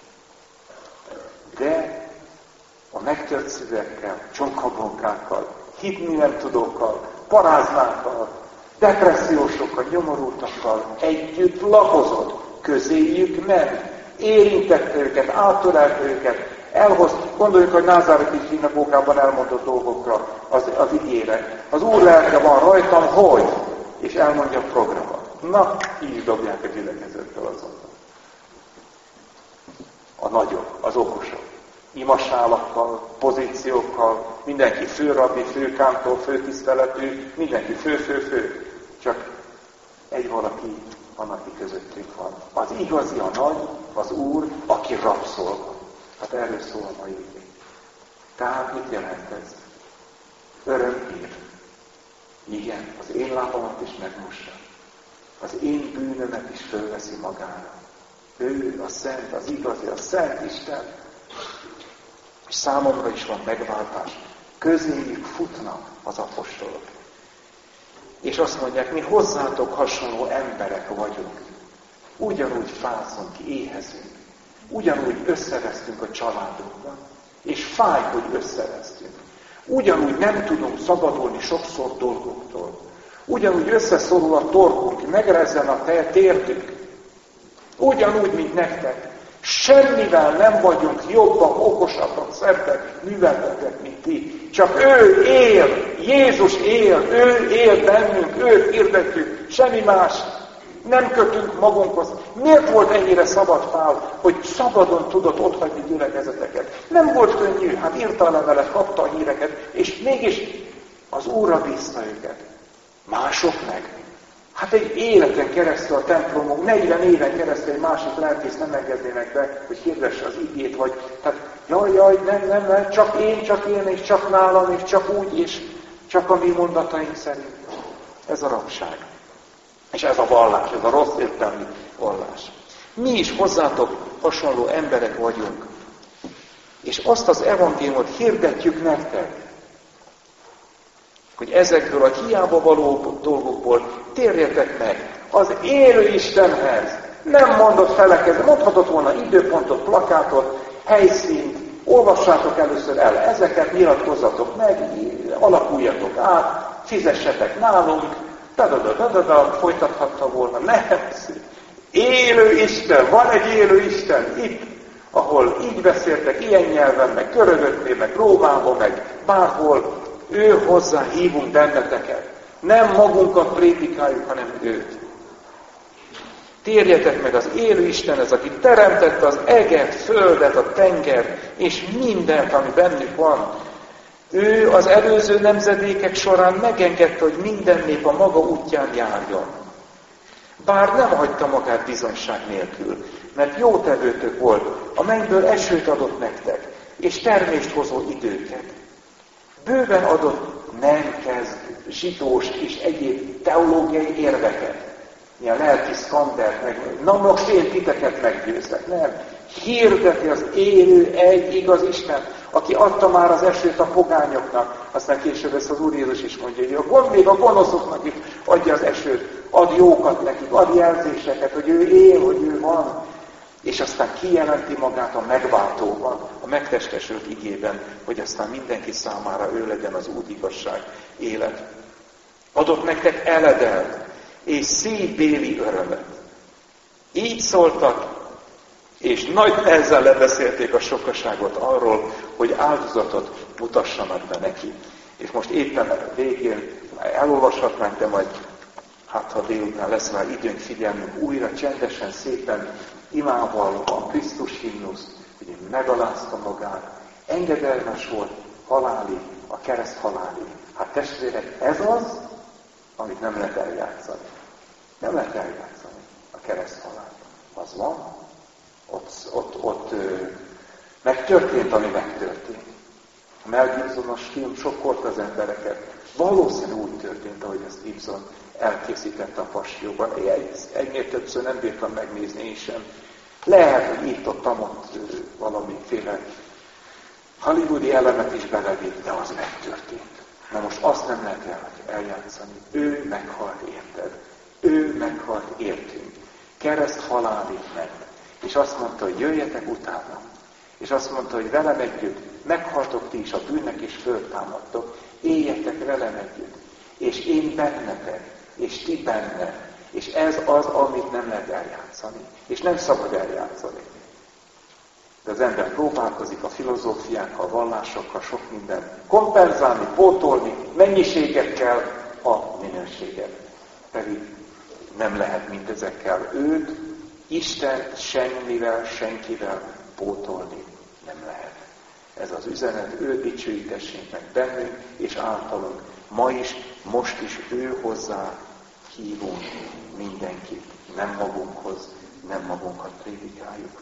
B: De a megtört szívekkel, csonkabronkákkal, hitni nem tudókkal, paráznákkal, depressziósokkal, nyomorultakkal együtt lakozott, közéjük ment, érintette őket, átölelte őket, elhoz, gondoljuk, hogy Názáreti zsinagógában elmondott dolgokra az, az igére. Az Úr lelke van rajtam, hogy? És elmondja a programot. Na, így dobják a gyülekezettől azonnal. A nagyok, az okosok. Imasálakkal, pozíciókkal, mindenki főrabbi, főkántól, főtiszteletű, mindenki fő-fő-fő. Csak egy valaki van, aki közöttünk van. Az igazi, a nagy, az Úr, aki rabszolga. Hát erről szól a mai igény. Tehát mit jelent ez? Örömhír. Igen, az én lábamat is megmossa. Az én bűnömet is fölveszi magára. Ő a szent, az igazi, a szent Isten. És számomra is van megváltás. Közéjük futnak az apostolok. És azt mondják, mi hozzátok hasonló emberek vagyunk. Ugyanúgy fázunk, éhezünk. Ugyanúgy összevesztünk a családunkban. És fáj, hogy összevesztünk. Ugyanúgy nem tudunk szabadulni sokszor dolgoktól. Ugyanúgy összeszorul a torkunk, megrezzen a térdünk. Ugyanúgy, mint nektek. Semmivel nem vagyunk jobbak, okosabbak, szebbek, műveltetek, mint ti. Csak ő él, Jézus él, ő él bennünk, őt hirdetjük, semmi más. Nem kötünk magunkhoz. Miért volt ennyire szabad Pál, hogy szabadon tudott otthagyni gyülekezeteket? Nem volt könnyű, hát írta a levelet, kapta a híreket, és mégis az Úrra bízta őket. Mások meg. Hát egy életen keresztül a templomok, negyven éven keresztül egy másik lelkész nem engednének be, hogy hirdesse az igét, vagy tehát jaj, jaj, nem, nem, nem, csak én, csak én, és csak nálam, és csak úgy, és csak a mi mondataink szerint. Ez a rabság. És ez a vallás, ez a rossz értelmi vallás. Mi is hozzátok hasonló emberek vagyunk. És azt az evangéliumot hirdetjük nektek, hogy ezekből a hiába való dolgokból térjetek meg az élő Istenhez. Nem mondott felekezni, mondhatott volna időpontot, plakátot, helyszínt, olvassátok először el ezeket, nyilatkozzatok meg, alakuljatok át, fizessetek nálunk, da-da-da-da-da, folytathatta volna. Nem, élő Isten, van egy élő Isten itt, ahol így beszéltek, ilyen nyelven, meg Körögöknél, meg Rómában, meg bárhol, ő hozzá hívunk benneteket. Nem magunkat prédikáljuk, hanem őt. Térjetek meg az élő Istenhez, aki teremtette az eget, földet, a tengert, és mindent, ami bennük van. Ő az előző nemzedékek során megengedte, hogy minden nép a maga útján járjon. Bár nem hagyta magát bizonyság nélkül, mert jó tevőtök volt, a mennyből esőt adott nektek, és termést hozó időket. Bőven adott nem kezd zsidós és egyéb teológiai érveket. Milyen lelki szkandert, meg na most én titeket meggyőzlek. Nem. Hirdeti az élő, egy igaz Isten, aki adta már az esőt a pogányoknak. Aztán később ezt az Úr Jézus is mondja, hogy a gond, még a gonoszoknak is adja az esőt, ad jókat nekik, ad jelzéseket, hogy ő él, hogy ő van. És aztán kijelenti magát a megváltóban, a megtestesült igében, hogy aztán mindenki számára ő legyen az út, igazság, élet. Adok nektek eledelt és szívbéli örömet. Így szóltak, és nagy nehezen lebeszélték a sokaságot arról, hogy áldozatot mutassanak be neki. És most éppen a végén elolvashatnánk, de majd, hát ha délután lesz már időnk, figyelnünk újra csendesen, szépen imával a Krisztus himnusz, hogy megalázta magát, engedelmes volt halálig, a kereszt halálig. Hát testvérek, ez az, amit nem lehet eljátszani. Nem lehet eljátszani a kereszt halál. Az van, ott, ott, ott ö, megtörtént, ami megtörtént. A Mel Gibsonos film sokkolt az embereket. Valószínű úgy történt, ahogy ezt Gibson elkészítette a Passióban. Egy, egynél többször nem bírtam megnézni én sem. Lehet, hogy itt ott, ott valamiféle hollywoodi elemet is belevitt, de az megtörtént. Na most azt nem lehet el, eljátszani. Ő meghalt érted. Ő meghalt értünk. Kereszt halálig ment. És azt mondta, hogy jöjjetek utána. És azt mondta, hogy velem együtt meghaltok ti is a bűnnek, és föltámadtok. Éljetek velem együtt. És én bennetek, és ti benne. És ez az, amit nem lehet eljátszani. És nem szabad eljátszani. De az ember próbálkozik a filozófiákkal, a vallásokkal, sok minden kompenzálni, pótolni, mennyiségekkel a minőséget. Pedig nem lehet mindezekkel őt, Isten semmivel, senkivel pótolni nem lehet. Ez az üzenet, ő dicsőítessék meg bennünk és általunk. Ma is, most is ő hozzá hívunk mindenkit. Nem magunkhoz, nem magunkat prédikáljuk.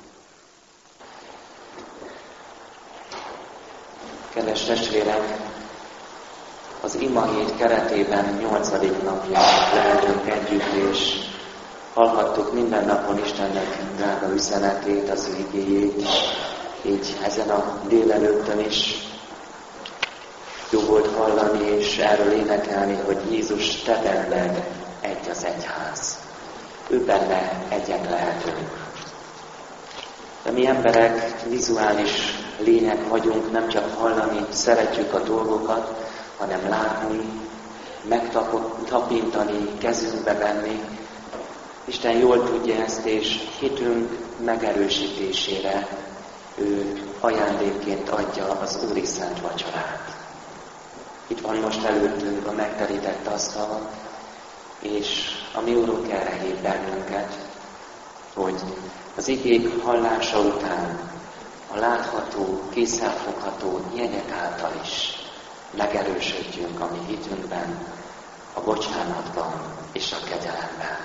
A: Kedves testvérek, az imahét keretében nyolcadik napja lehetünk együtt, és hallhattuk minden napon Istennek drága üzenetét, az ő igéjét, így ezen a délelőttön is jó volt hallani, és erről énekelni, hogy Jézus te benned egy az egyház. Ő benne egyek lehetünk. De mi emberek vizuális lények vagyunk, nem csak hallani, szeretjük a dolgokat, hanem látni, megtapintani, kezünkbe venni. Isten jól tudja ezt, és hitünk megerősítésére ő ajándékként adja az Úri Szent Vacsorát. Itt van most előttünk a megterített asztal, és a mi Urunk erre hív bennünket, hogy az igék hallása után a látható, kézzelfogható jegyek által is megerősödjünk a mi hitünkben, a bocsánatban és a kegyelemben.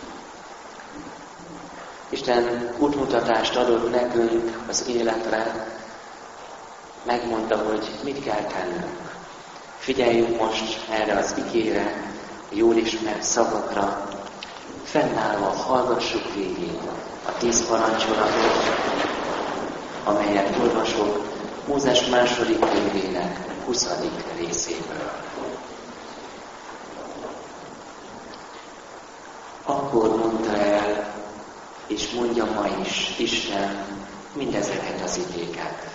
A: Isten útmutatást adott nekünk az életre, megmondta, hogy mit kell tennünk. Figyeljünk most erre az igére, jól ismert szavakra, fennállva hallgassuk végig a tíz parancsolatot, amelyet olvasok Mózes második könyvének huszadik részéből. Akkor mondta el, és mondja ma is Isten mindezeket az igéket.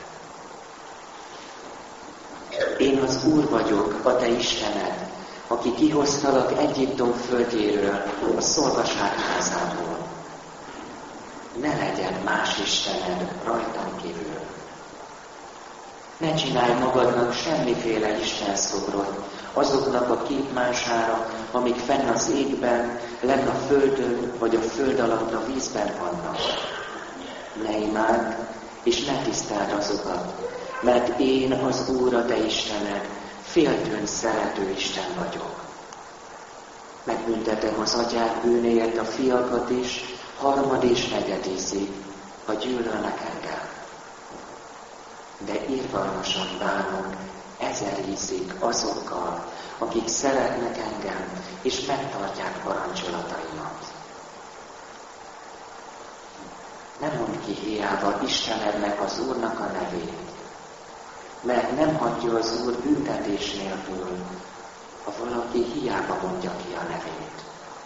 A: Én az Úr vagyok, a te Istened, aki kihoztalak Egyiptom földjéről, a szolgaságházából. Ne legyen más Istened rajtam kívül. Ne csinálj magadnak semmiféle istenszobrot, azoknak a képmására, amik fenn az égben, lenn a földön, vagy a föld alatt a vízben vannak. Ne imádd, és ne tisztáld azokat, mert én az Úr, a te Istened, féltőn szerető Isten vagyok. Megbüntetem az atyák bűnéért a fiakat is, harmad és negyed ízig, ha gyűlölnek engem. De irgalmasan bánok ezer ízig azokkal, akik szeretnek engem, és megtartják parancsolataimat. Nem mondd ki hiába Istenednek, az Úrnak a nevét, mert nem hagyja az Úr büntetés nélkül, ha valaki hiába mondja ki a nevét.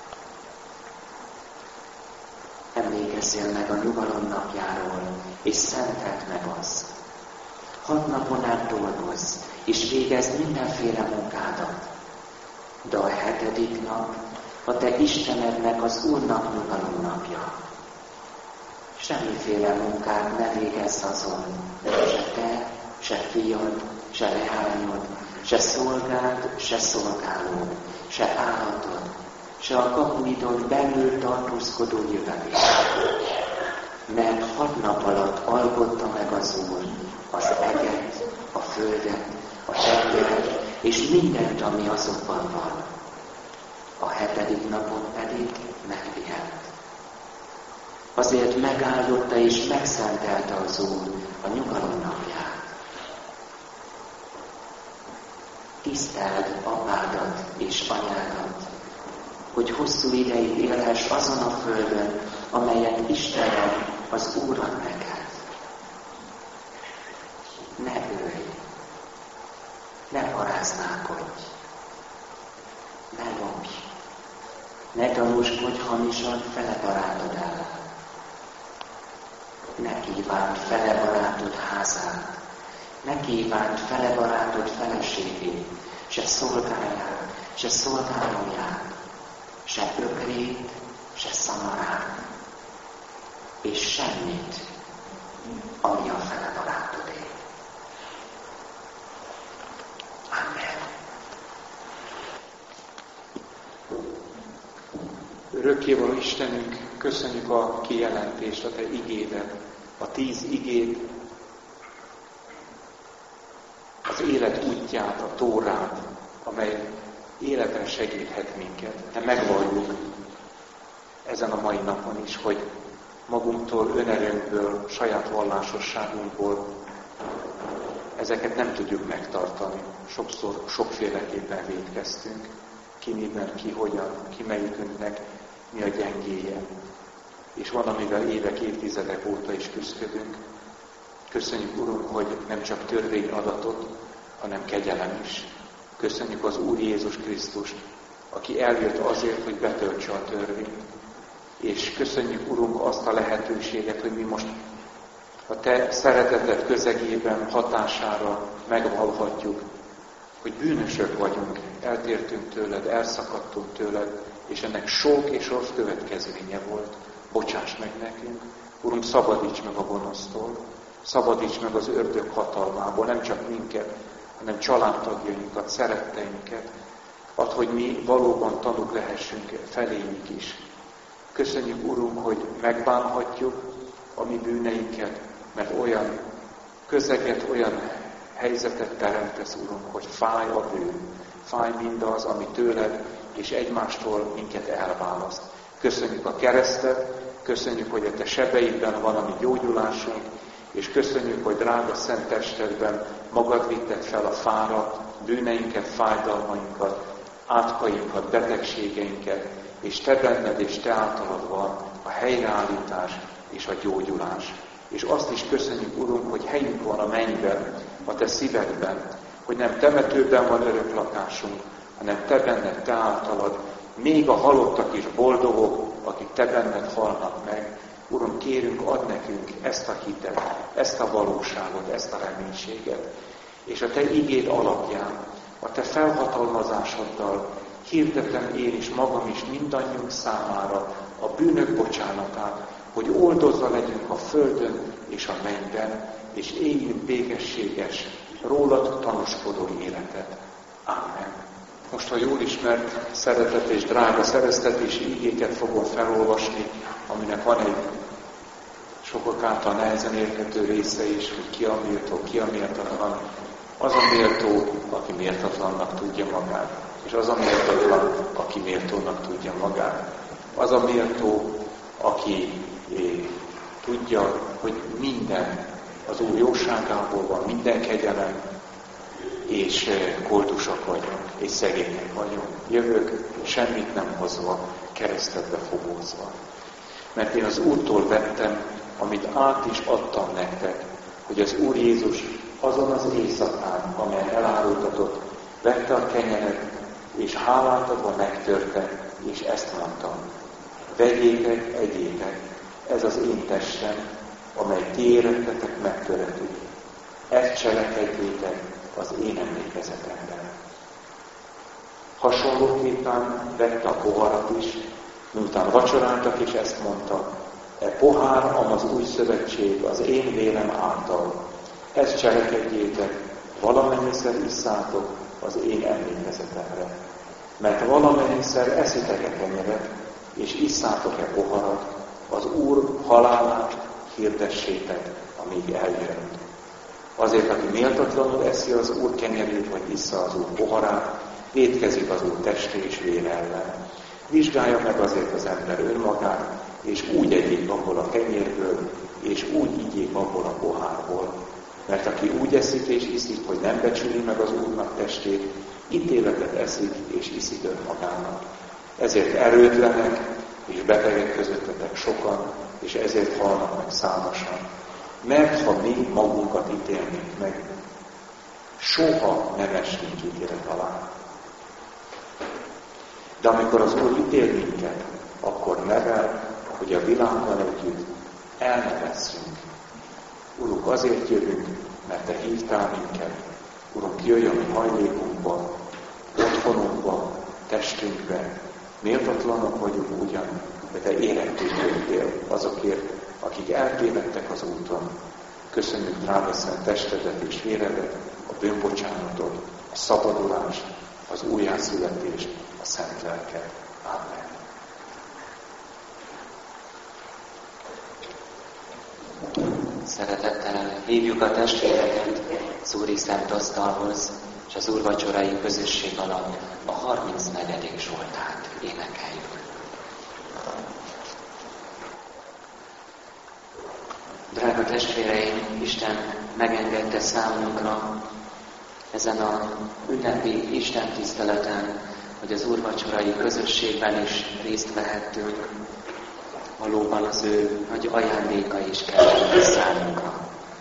A: Emlékezzél meg a nyugalom napjáról, és szenteld meg azt. Hat napon át dolgozz, és végezd mindenféle munkádat. De a hetedik nap a te Istenednek, az Úrnak nyugalom napja. Semmiféle munkát ne végezz azon, se te, se fiad, se leányod, se szolgád, se szolgálód, se állatod, se a kapuidon belül tartózkodó jövevény. Mert hat nap alatt alkotta meg az Úr az eget, a földet, a tengert, és mindent, ami azokban van. A hetedik napon pedig megpihent. Azért megáldotta és megszentelte az Úr a nyugalom napját. Tiszteld apádat és anyádat, hogy hosszú ideig élhess azon a földön, amelyet Istened, az Úr ad neked. Ne ölj, ne paráználkodj, ne lopj, ne tanúskodj hamisan fele barátod ellen. Ne kívánt fele barátod házát, ne kívánt fele barátod feleségét, se szolgáját, se szolgálóját, se ökrét, se szamarát, és semmit, ami a fele barátodé. Amen.
B: Örökkévaló Istenünk, köszönjük a kijelentést, a te igédet, a tíz igét, az élet útját, a Tórát, amely életben segíthet minket. De megvalljuk ezen a mai napon is, hogy magunktól, önerőnkből, saját vallásosságunkból ezeket nem tudjuk megtartani. Sokszor sokféleképpen vétkeztünk. Ki miben, ki hogyan, ki melyikünknek mi a gyengéje. És van, amivel évek, évtizedek óta is küzdködünk. Köszönjük, Urunk, hogy nem csak törvény adatot, hanem kegyelem is. Köszönjük az Úr Jézus Krisztust, aki eljött azért, hogy betöltse a törvényt. És köszönjük, Urunk, azt a lehetőséget, hogy mi most a te szereteted közegében, hatására megvallhatjuk, hogy bűnösök vagyunk, eltértünk tőled, elszakadtunk tőled, és ennek sok és rossz következménye volt. Bocsáss meg nekünk, Urunk, szabadíts meg a gonosztól, szabadíts meg az ördög hatalmából, nem csak minket, hanem családtagjainkat, szeretteinket, add, hogy mi valóban tanúk lehessünk feléjük is. Köszönjük, Urunk, hogy megbánhatjuk a mi bűneinket, mert olyan közeget, olyan helyzetet teremtesz, Urunk, hogy fáj a bűn, fáj mindaz, ami tőled és egymástól minket elválaszt. Köszönjük a keresztet, köszönjük, hogy a te sebeidben van a mi gyógyulásunk, és köszönjük, hogy drága szent testedben magad vitted fel a fára, bűneinket, fájdalmainkat, átkainkat, betegségeinket, és te benned és te általad van a helyreállítás és a gyógyulás. És azt is köszönjük, Urunk, hogy helyünk van a mennyben, a te szívedben, hogy nem temetőben van örök lakásunk, hanem te benned, te általad, még a halottak is boldogok, akik te benned halnak meg. Uram, kérünk, add nekünk ezt a hitet, ezt a valóságot, ezt a reménységet. És a te igéd alapján, a te felhatalmazásoddal hirdetem én is, magam is, mindannyiunk számára a bűnök bocsánatát, hogy oldozva legyünk a földön és a mennyben, és éljünk békességes, rólad tanúskodó életet. Amen. Most a jól ismert szeretet és drága szereztetési igéket fogom felolvasni, aminek van egy sokak által nehezen érthető része is, hogy ki a méltó, ki a méltatlan. Az a méltó, aki méltatlannak tudja magát, és az a méltatlan, aki méltónak tudja magát. Az a méltó, aki eh, tudja, hogy minden az Úr jóságából van, minden kegyelem, és eh, koldusak vagyunk, és szegények vagyunk. Jövök, semmit nem hozva, keresztedbe fogózva. Mert én az Úrtól vettem, amit át is adtam nektek, hogy az Úr Jézus azon az éjszakán, amelyen elárultatott, vette a kenyeret, és hálát adva megtörte, és ezt mondtam: vegyétek, egyétek, ez az én testem, amely ti érettetek megtöretük. Ezt cselekedjétek az én emlékezetemben. Hasonlóképpen vette a poharat is, miután vacsoráltak, és ezt mondta: e pohár, am az új szövetség az én vérem által. Ezt cselekedjétek, valamennyiszer isszátok az én emlékezetemre. Mert valamennyiszer eszitek-e kenyeret, és isszátok-e poharat, az Úr halálát hirdessétek, amíg eljön. Azért, aki méltatlanul eszi az Úr kenyerét, vagy issza az Úr poharát, vétkezik az Úr teste és vére ellen. Vizsgálja meg azért az ember önmagát, és úgy egyék abból a kenyérből, és úgy igyék abból a pohárból. Mert aki úgy eszik és iszik, hogy nem becsüli meg az Úrnak testét, ítéletet eszik és iszik önmagának. Ezért erőtlenek és betegek közöttetek sokan, és ezért halnak meg számosan. Mert ha mi magunkat ítélnénk meg, soha nem esnénk ítélet alá. De amikor az Úr ítél minket, akkor nevel, hogy a világgal együtt el ne vesszünk. Urunk, azért jövünk, mert Te hívtál minket. Urunk, jöjj a mi hajlékunkba, otthonunkba, testünkbe. Méltatlanok vagyunk ugyan, de Te életét jöttél azokért, akik eltévedtek az úton. Köszönjük ráveszem testedet és véredet, a bűnbocsánatot, a szabadulást, az újjászületést, a szent lelket. Amen.
A: Szeretettel hívjuk a testvéreket az Úri Szent Asztalhoz, és az úrvacsorai közösség alatt a harmincnegyedik Zsoltárt énekeljük. Drága testvéreim, Isten megengedte számunkra ezen a ünnepi Isten tiszteleten, hogy az úrvacsorai közösségben is részt vehettünk. Valóban az ő nagy ajándéka is kell számunkra.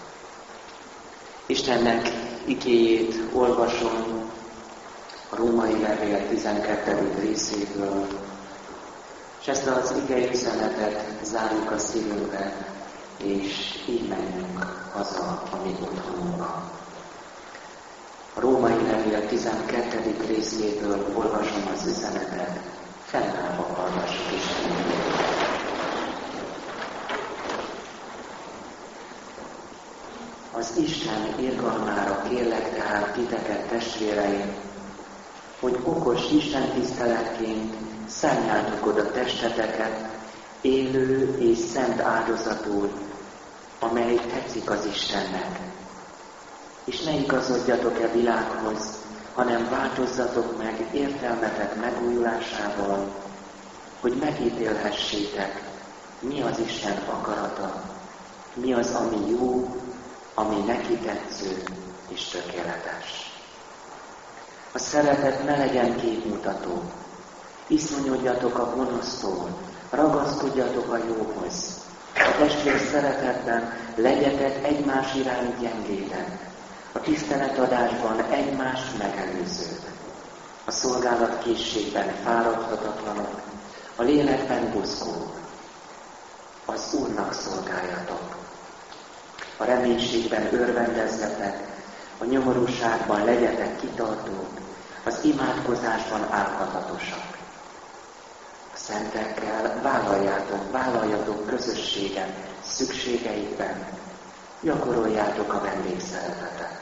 A: Istennek igéjét olvasom a Római Levél tizenkettedik részéből, és ezt az igei üzenetet zárjuk a szívünkbe, és így menjünk haza a mi otthonunkba. A Római Levél tizenkettedik részéből olvasom az üzenetet, fennállva hallgassuk Istenünket. Az Isten irgalmára kérlek tehát titeket, testvéreim, hogy okos Isten tiszteletként szálljátok oda testeteket élő és szent áldozatul, amely tetszik az Istennek. És ne igazodjatok-e világhoz, hanem változzatok meg értelmetek megújulásával, hogy megítélhessétek, mi az Isten akarata, mi az, ami jó, ami neki tetsző és tökéletes. A szeretet ne legyen képmutató, iszonyodjatok a gonosztól, ragaszkodjatok a jóhoz. A testvér szeretetben legyetek egymás iránt gyengédek, a tiszteletadásban egymást megelőzők, a szolgálatkészségben fáradhatatlanok, a lélekben buzgók. Az Úrnak szolgáljatok. A reménységben örvendezzetek, a nyomorúságban legyetek kitartók, az imádkozásban állhatatosak. A szentekkel vállaljátok, vállaljatok közösségen, szükségeikben, gyakoroljátok a vendégszeretetet.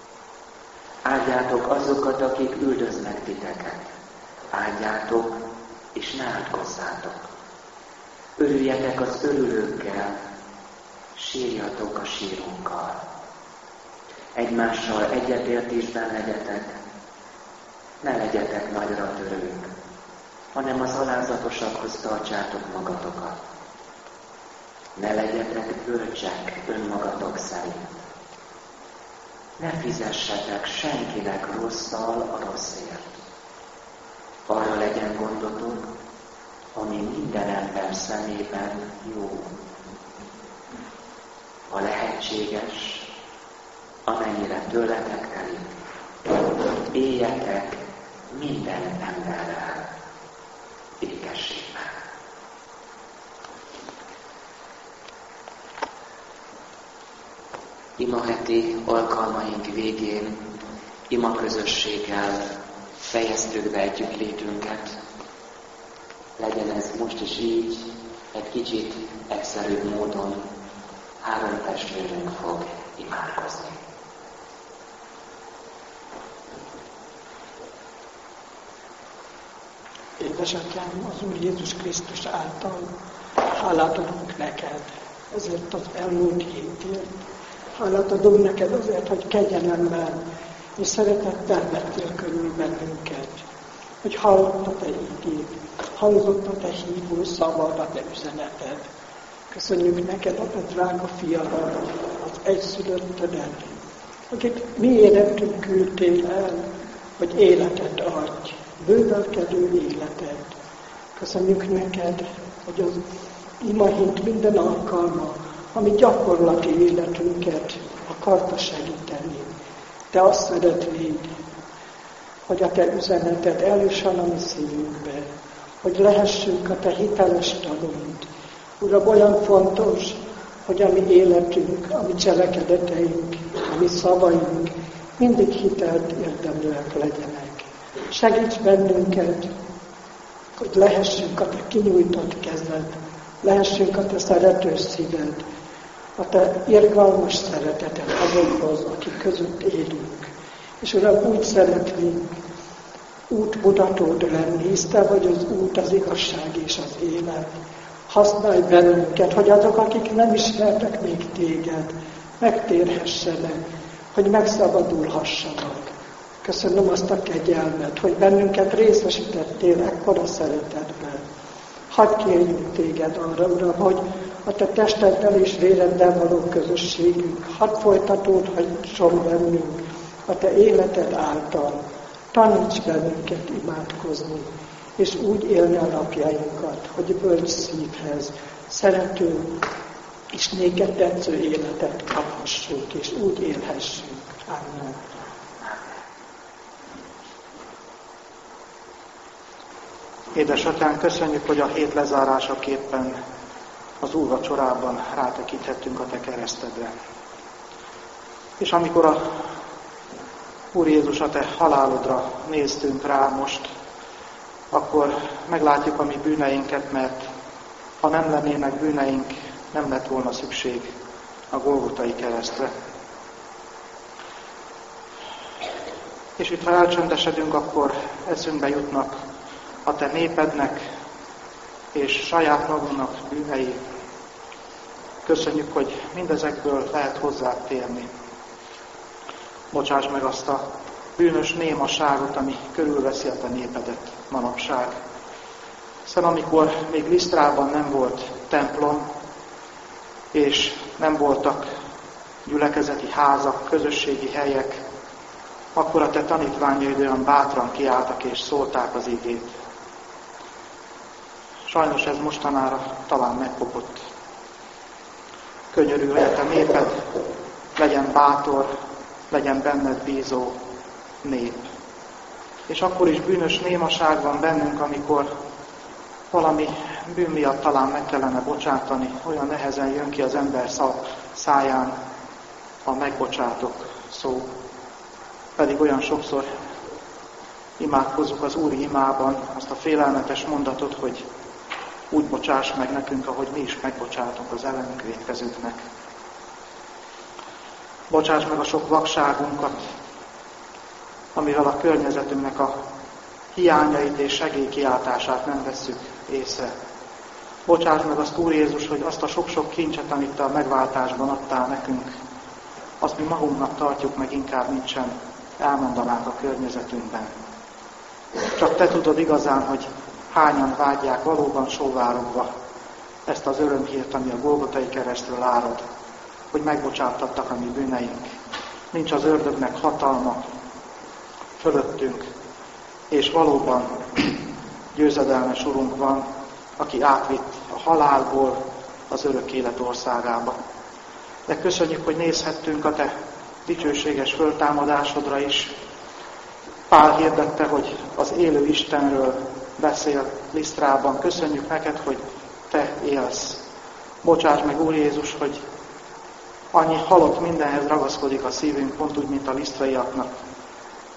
A: Áldjátok azokat, akik üldöznek titeket. Áldjátok, és ne átkozzátok. Örüljetek az örülőkkel, sírjatok a sírókkal. Egymással egyetértésben legyetek, ne legyetek nagyra törők, hanem az alázatosakhoz tartsátok magatokat. Ne legyetek bölcsek önmagatok szerint. Ne fizessetek senkinek rosszal a rosszért. Arra legyen gondotok, ami minden ember szemében jó. Ha lehetséges, amennyire tőletek telik, éljetek minden emberrel békességben. Ima heti alkalmaink végén ima közösséggel fejeztük be együttlétünket. Legyen ez most is így, egy kicsit egyszerűbb módon három testvérünk fog imádkozni.
C: Édesatyám, az Úr Jézus Krisztus által hálát adunk neked ezért az elmúlt hétért. Hálát adunk neked azért, hogy kegyelemmel és szeretettel vettél körül bennünket, hogy hallott a te igéd, hallott a te hívó szavad, a te üzeneted. Köszönjük neked a te drága fiadat, az egyszülöttödet, akit mi életünk küldtél el, hogy életet adj, bővelkedő életet. Köszönjük neked, hogy az imahint minden alkalma, ami gyakorlati életünket akarta segíteni. Te azt szeretnéd, hogy a te üzeneted eljusson a mi szívünkbe, hogy lehessünk a te hiteles tanúid. Uram, olyan fontos, hogy a mi életünk, a mi cselekedeteink, a mi szavaink mindig hitelt érdemlőek legyenek. Segíts bennünket, hogy lehessünk a te kinyújtott kezed, lehessünk a te szerető szíved, a te irgalmas szereteted azokhoz, akik között élünk. És Uram, úgy szeretnénk útmutatód lenni, hisz te vagy az út, az igazság és az élet. Használj bennünket, hogy azok, akik nem ismertek még téged, megtérhessenek, hogy megszabadulhassanak. Köszönöm azt a kegyelmet, hogy bennünket részesítettél ekkora szeretetben. Hadd kérjünk téged arra, Uram, hogy a te testeddel és véreddel való közösségünk, hadd folytatódhasson bennünk a te életed által. Taníts bennünket imádkozni, és úgy élni a napjainkat, hogy bölcs szívhez, szerető és néked tetsző életet kaphassunk, és úgy élhessünk. Amen.
D: Édesatyánk, köszönjük, hogy a hét lezárásaképpen az úrvacsorában rátekinthettünk a te keresztedre. És amikor a Úr Jézus, a te halálodra néztünk rá most, akkor meglátjuk a mi bűneinket, mert ha nem lennének bűneink, nem lett volna szükség a Golgotai keresztre. És itt, ha elcsöndesedünk, akkor eszünkbe jutnak a te népednek és saját magunknak bűnei. Köszönjük, hogy mindezekből lehet hozzád térni. Bocsáss meg azt a bűnös némaságot, ami körülveszi a te népedet manapság. Hiszen amikor még Lisztrában nem volt templom, és nem voltak gyülekezeti házak, közösségi helyek, akkor a te tanítványaid olyan bátran kiálltak és szólták az igét. Sajnos ez mostanára talán megkopott. Könyörű, hogy a te néped legyen bátor, legyen benned bízó nép. És akkor is bűnös némaság van bennünk, amikor valami bűn miatt talán meg kellene bocsátani, olyan nehezen jön ki az ember száján a megbocsátok szó. Pedig olyan sokszor imádkozzuk az Úri imában azt a félelmetes mondatot, hogy úgy bocsáss meg nekünk, ahogy mi is megbocsátunk az ellenünk vétkezőknek. Bocsáss meg a sok vakságunkat, amivel a környezetünknek a hiányait és segélykiáltását nem vesszük észre. Bocsáss meg azt, Úr Jézus, hogy azt a sok-sok kincset, amit te a megváltásban adtál nekünk, azt mi magunknak tartjuk, meg inkább nincsen, elmondanánk a környezetünkben. Csak te tudod igazán, hogy hányan vágyják valóban sóvárogva ezt az örömhírt, ami a Golgotai keresztről árad, hogy megbocsáttattak a mi bűneink. Nincs az ördögnek hatalma fölöttünk, és valóban győzedelmes Urunk van, aki átvitt a halálból az örök élet országába. De köszönjük, hogy nézhettünk a te dicsőséges föltámadásodra is. Pál hirdette, hogy az élő Istenről beszél Lisztrában. Köszönjük neked, hogy te élsz. Bocsáss meg, Úr Jézus, hogy annyi halott mindenhez ragaszkodik a szívünk, pont úgy, mint a lisztraiaknak.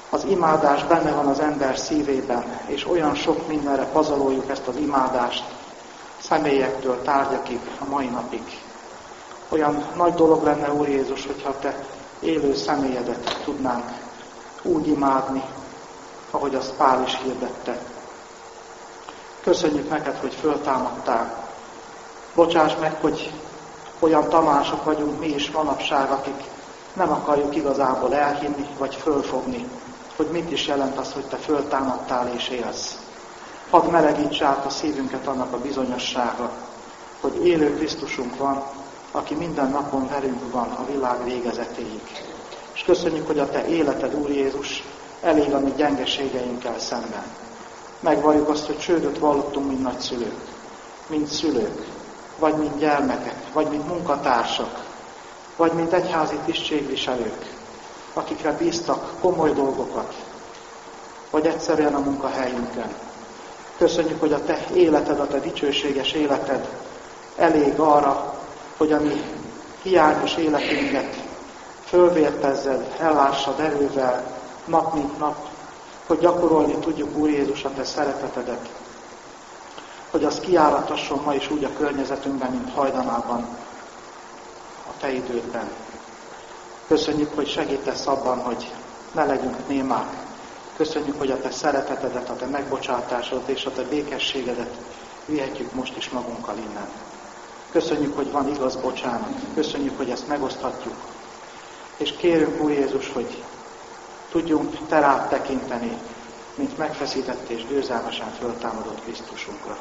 D: Az imádás benne van az ember szívében, és olyan sok mindenre pazaroljuk ezt az imádást, személyektől tárgyakig, a mai napig. Olyan nagy dolog lenne, Úr Jézus, hogyha Te élő személyedet tudnánk úgy imádni, ahogy azt Pál is hirdette. Köszönjük neked, hogy föltámadtál. Bocsáss meg, hogy olyan Tamások vagyunk mi is manapság, akik nem akarjuk igazából elhinni, vagy fölfogni, hogy mit is jelent az, hogy Te föltámadtál és élsz. Hadd melegíts át a szívünket annak a bizonyossága, hogy élő Krisztusunk van, aki minden napon velünk van a világ végezetéig. És köszönjük, hogy a Te életed, Úr Jézus, elég a mi gyengeségeinkkel szemben. Megvalljuk azt, hogy csődöt vallottunk, mint nagyszülők, mint szülők, vagy mint gyermekek, vagy mint munkatársak, vagy mint egyházi tisztségviselők, akikre bíztak komoly dolgokat, vagy egyszerűen a munkahelyünkön. Köszönjük, hogy a Te életed, a Te dicsőséges életed elég arra, hogy a mi hiányos életünket fölvértezzed, ellássad erővel, nap mint nap, hogy gyakorolni tudjuk, Úr Jézus, a Te szeretetedet, hogy az kiáratasson ma is úgy a környezetünkben, mint hajdanában, a Te idődben. Köszönjük, hogy segítesz abban, hogy ne legyünk némák. Köszönjük, hogy a Te szeretetedet, a Te megbocsátásodat és a Te békességedet vihetjük most is magunkkal innen. Köszönjük, hogy van igaz bocsánat. Köszönjük, hogy ezt megoszthatjuk. És kérünk, Úr Jézus, hogy tudjunk Te rád tekinteni, mint megfeszített és győzelmesen föltámadott Krisztusunkra.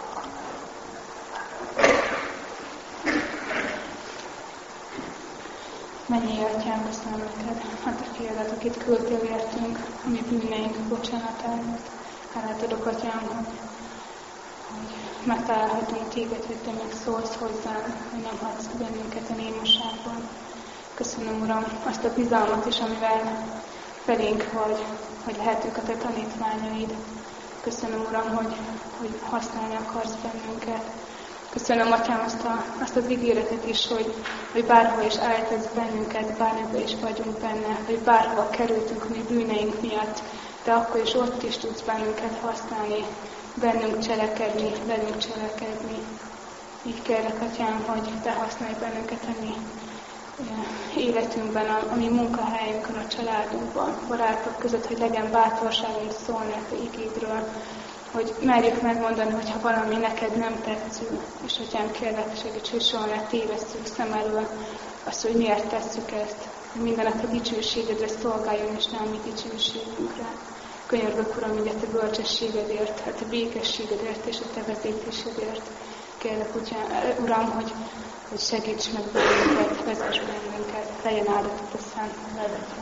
E: Mennyi Atyám, köszönöm neked, hát a fiadat, akit küldtél értünk, a mi bűneink bocsánatáért. Hálát adok, Atyám, hogy, hogy megtalálhatunk téged, hogy te megszólsz hozzánk, hogy nem hagysz bennünket a némaságban. Köszönöm, Uram, azt a bizalmat is, amivel felénk vagy, hogy lehetünk a te tanítványaid. Köszönöm, Uram, hogy, hogy használni akarsz bennünket. Köszönöm, Atyám, azt, a, azt az ígéretet is, hogy, hogy bárhol is állítasz bennünket, bármiből is vagyunk benne, hogy bárhol kerültünk mi bűneink miatt, de akkor is ott is tudsz bennünket használni, bennünk cselekedni, velünk cselekedni. Így kérlek, Atyám, hogy te használj bennünket a mi életünkben, a, a mi munkahelyünkön, a családunkban, barátok között, hogy legyen bátorságunk szólni a te igédről, hogy merjük megmondani, hogyha valami neked nem tetsző, és Atyám, kérlek, segíts, hogy soha ne tévesszük szem elől azt, hogy miért tesszük ezt, hogy mindenek a dicsőségedre szolgáljon, és nem a mi dicsőségünkre. Könyörgök, Uram, hogy a te bölcsességedért, a te békességedért és a te vezetésedért. Kérlek, Uram, hogy, hogy segíts meg bennünket, vezess bennünket, legyen áldatott a szent nevedre.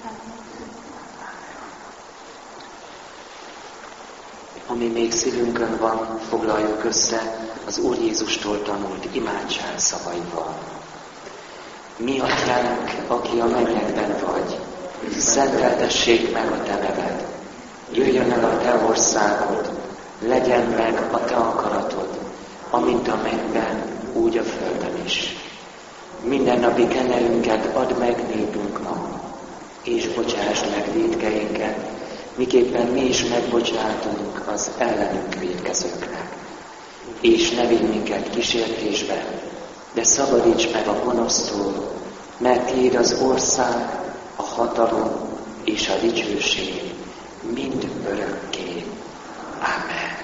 A: Ami még szívünkön van, foglaljuk össze az Úr Jézustól tanult imádság szavaival. Mi Atyánk, aki a mennyekben vagy, szenteltessék meg a te neved. Jöjjön el a te országod, legyen meg a te akaratod, amint a mennyben, úgy a földön is. Mindennapi kenyerünket add meg nékünk ma, és bocsásd meg vétkeinket, miképpen mi is megbocsátunk az ellenünk vétkezőknek. És ne vigy minket kísértésbe, de szabadíts meg a gonosztól, mert tiéd az ország, a hatalom és a dicsőség mind örökké. Amen.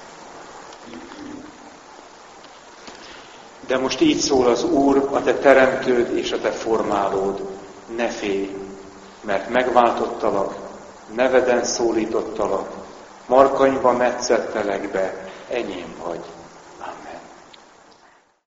B: De most így szól az Úr, a te teremtőd és a te formálód, ne félj, mert megváltottalak, neveden szólítottalak, markaimba metszettelek be, enyém vagy.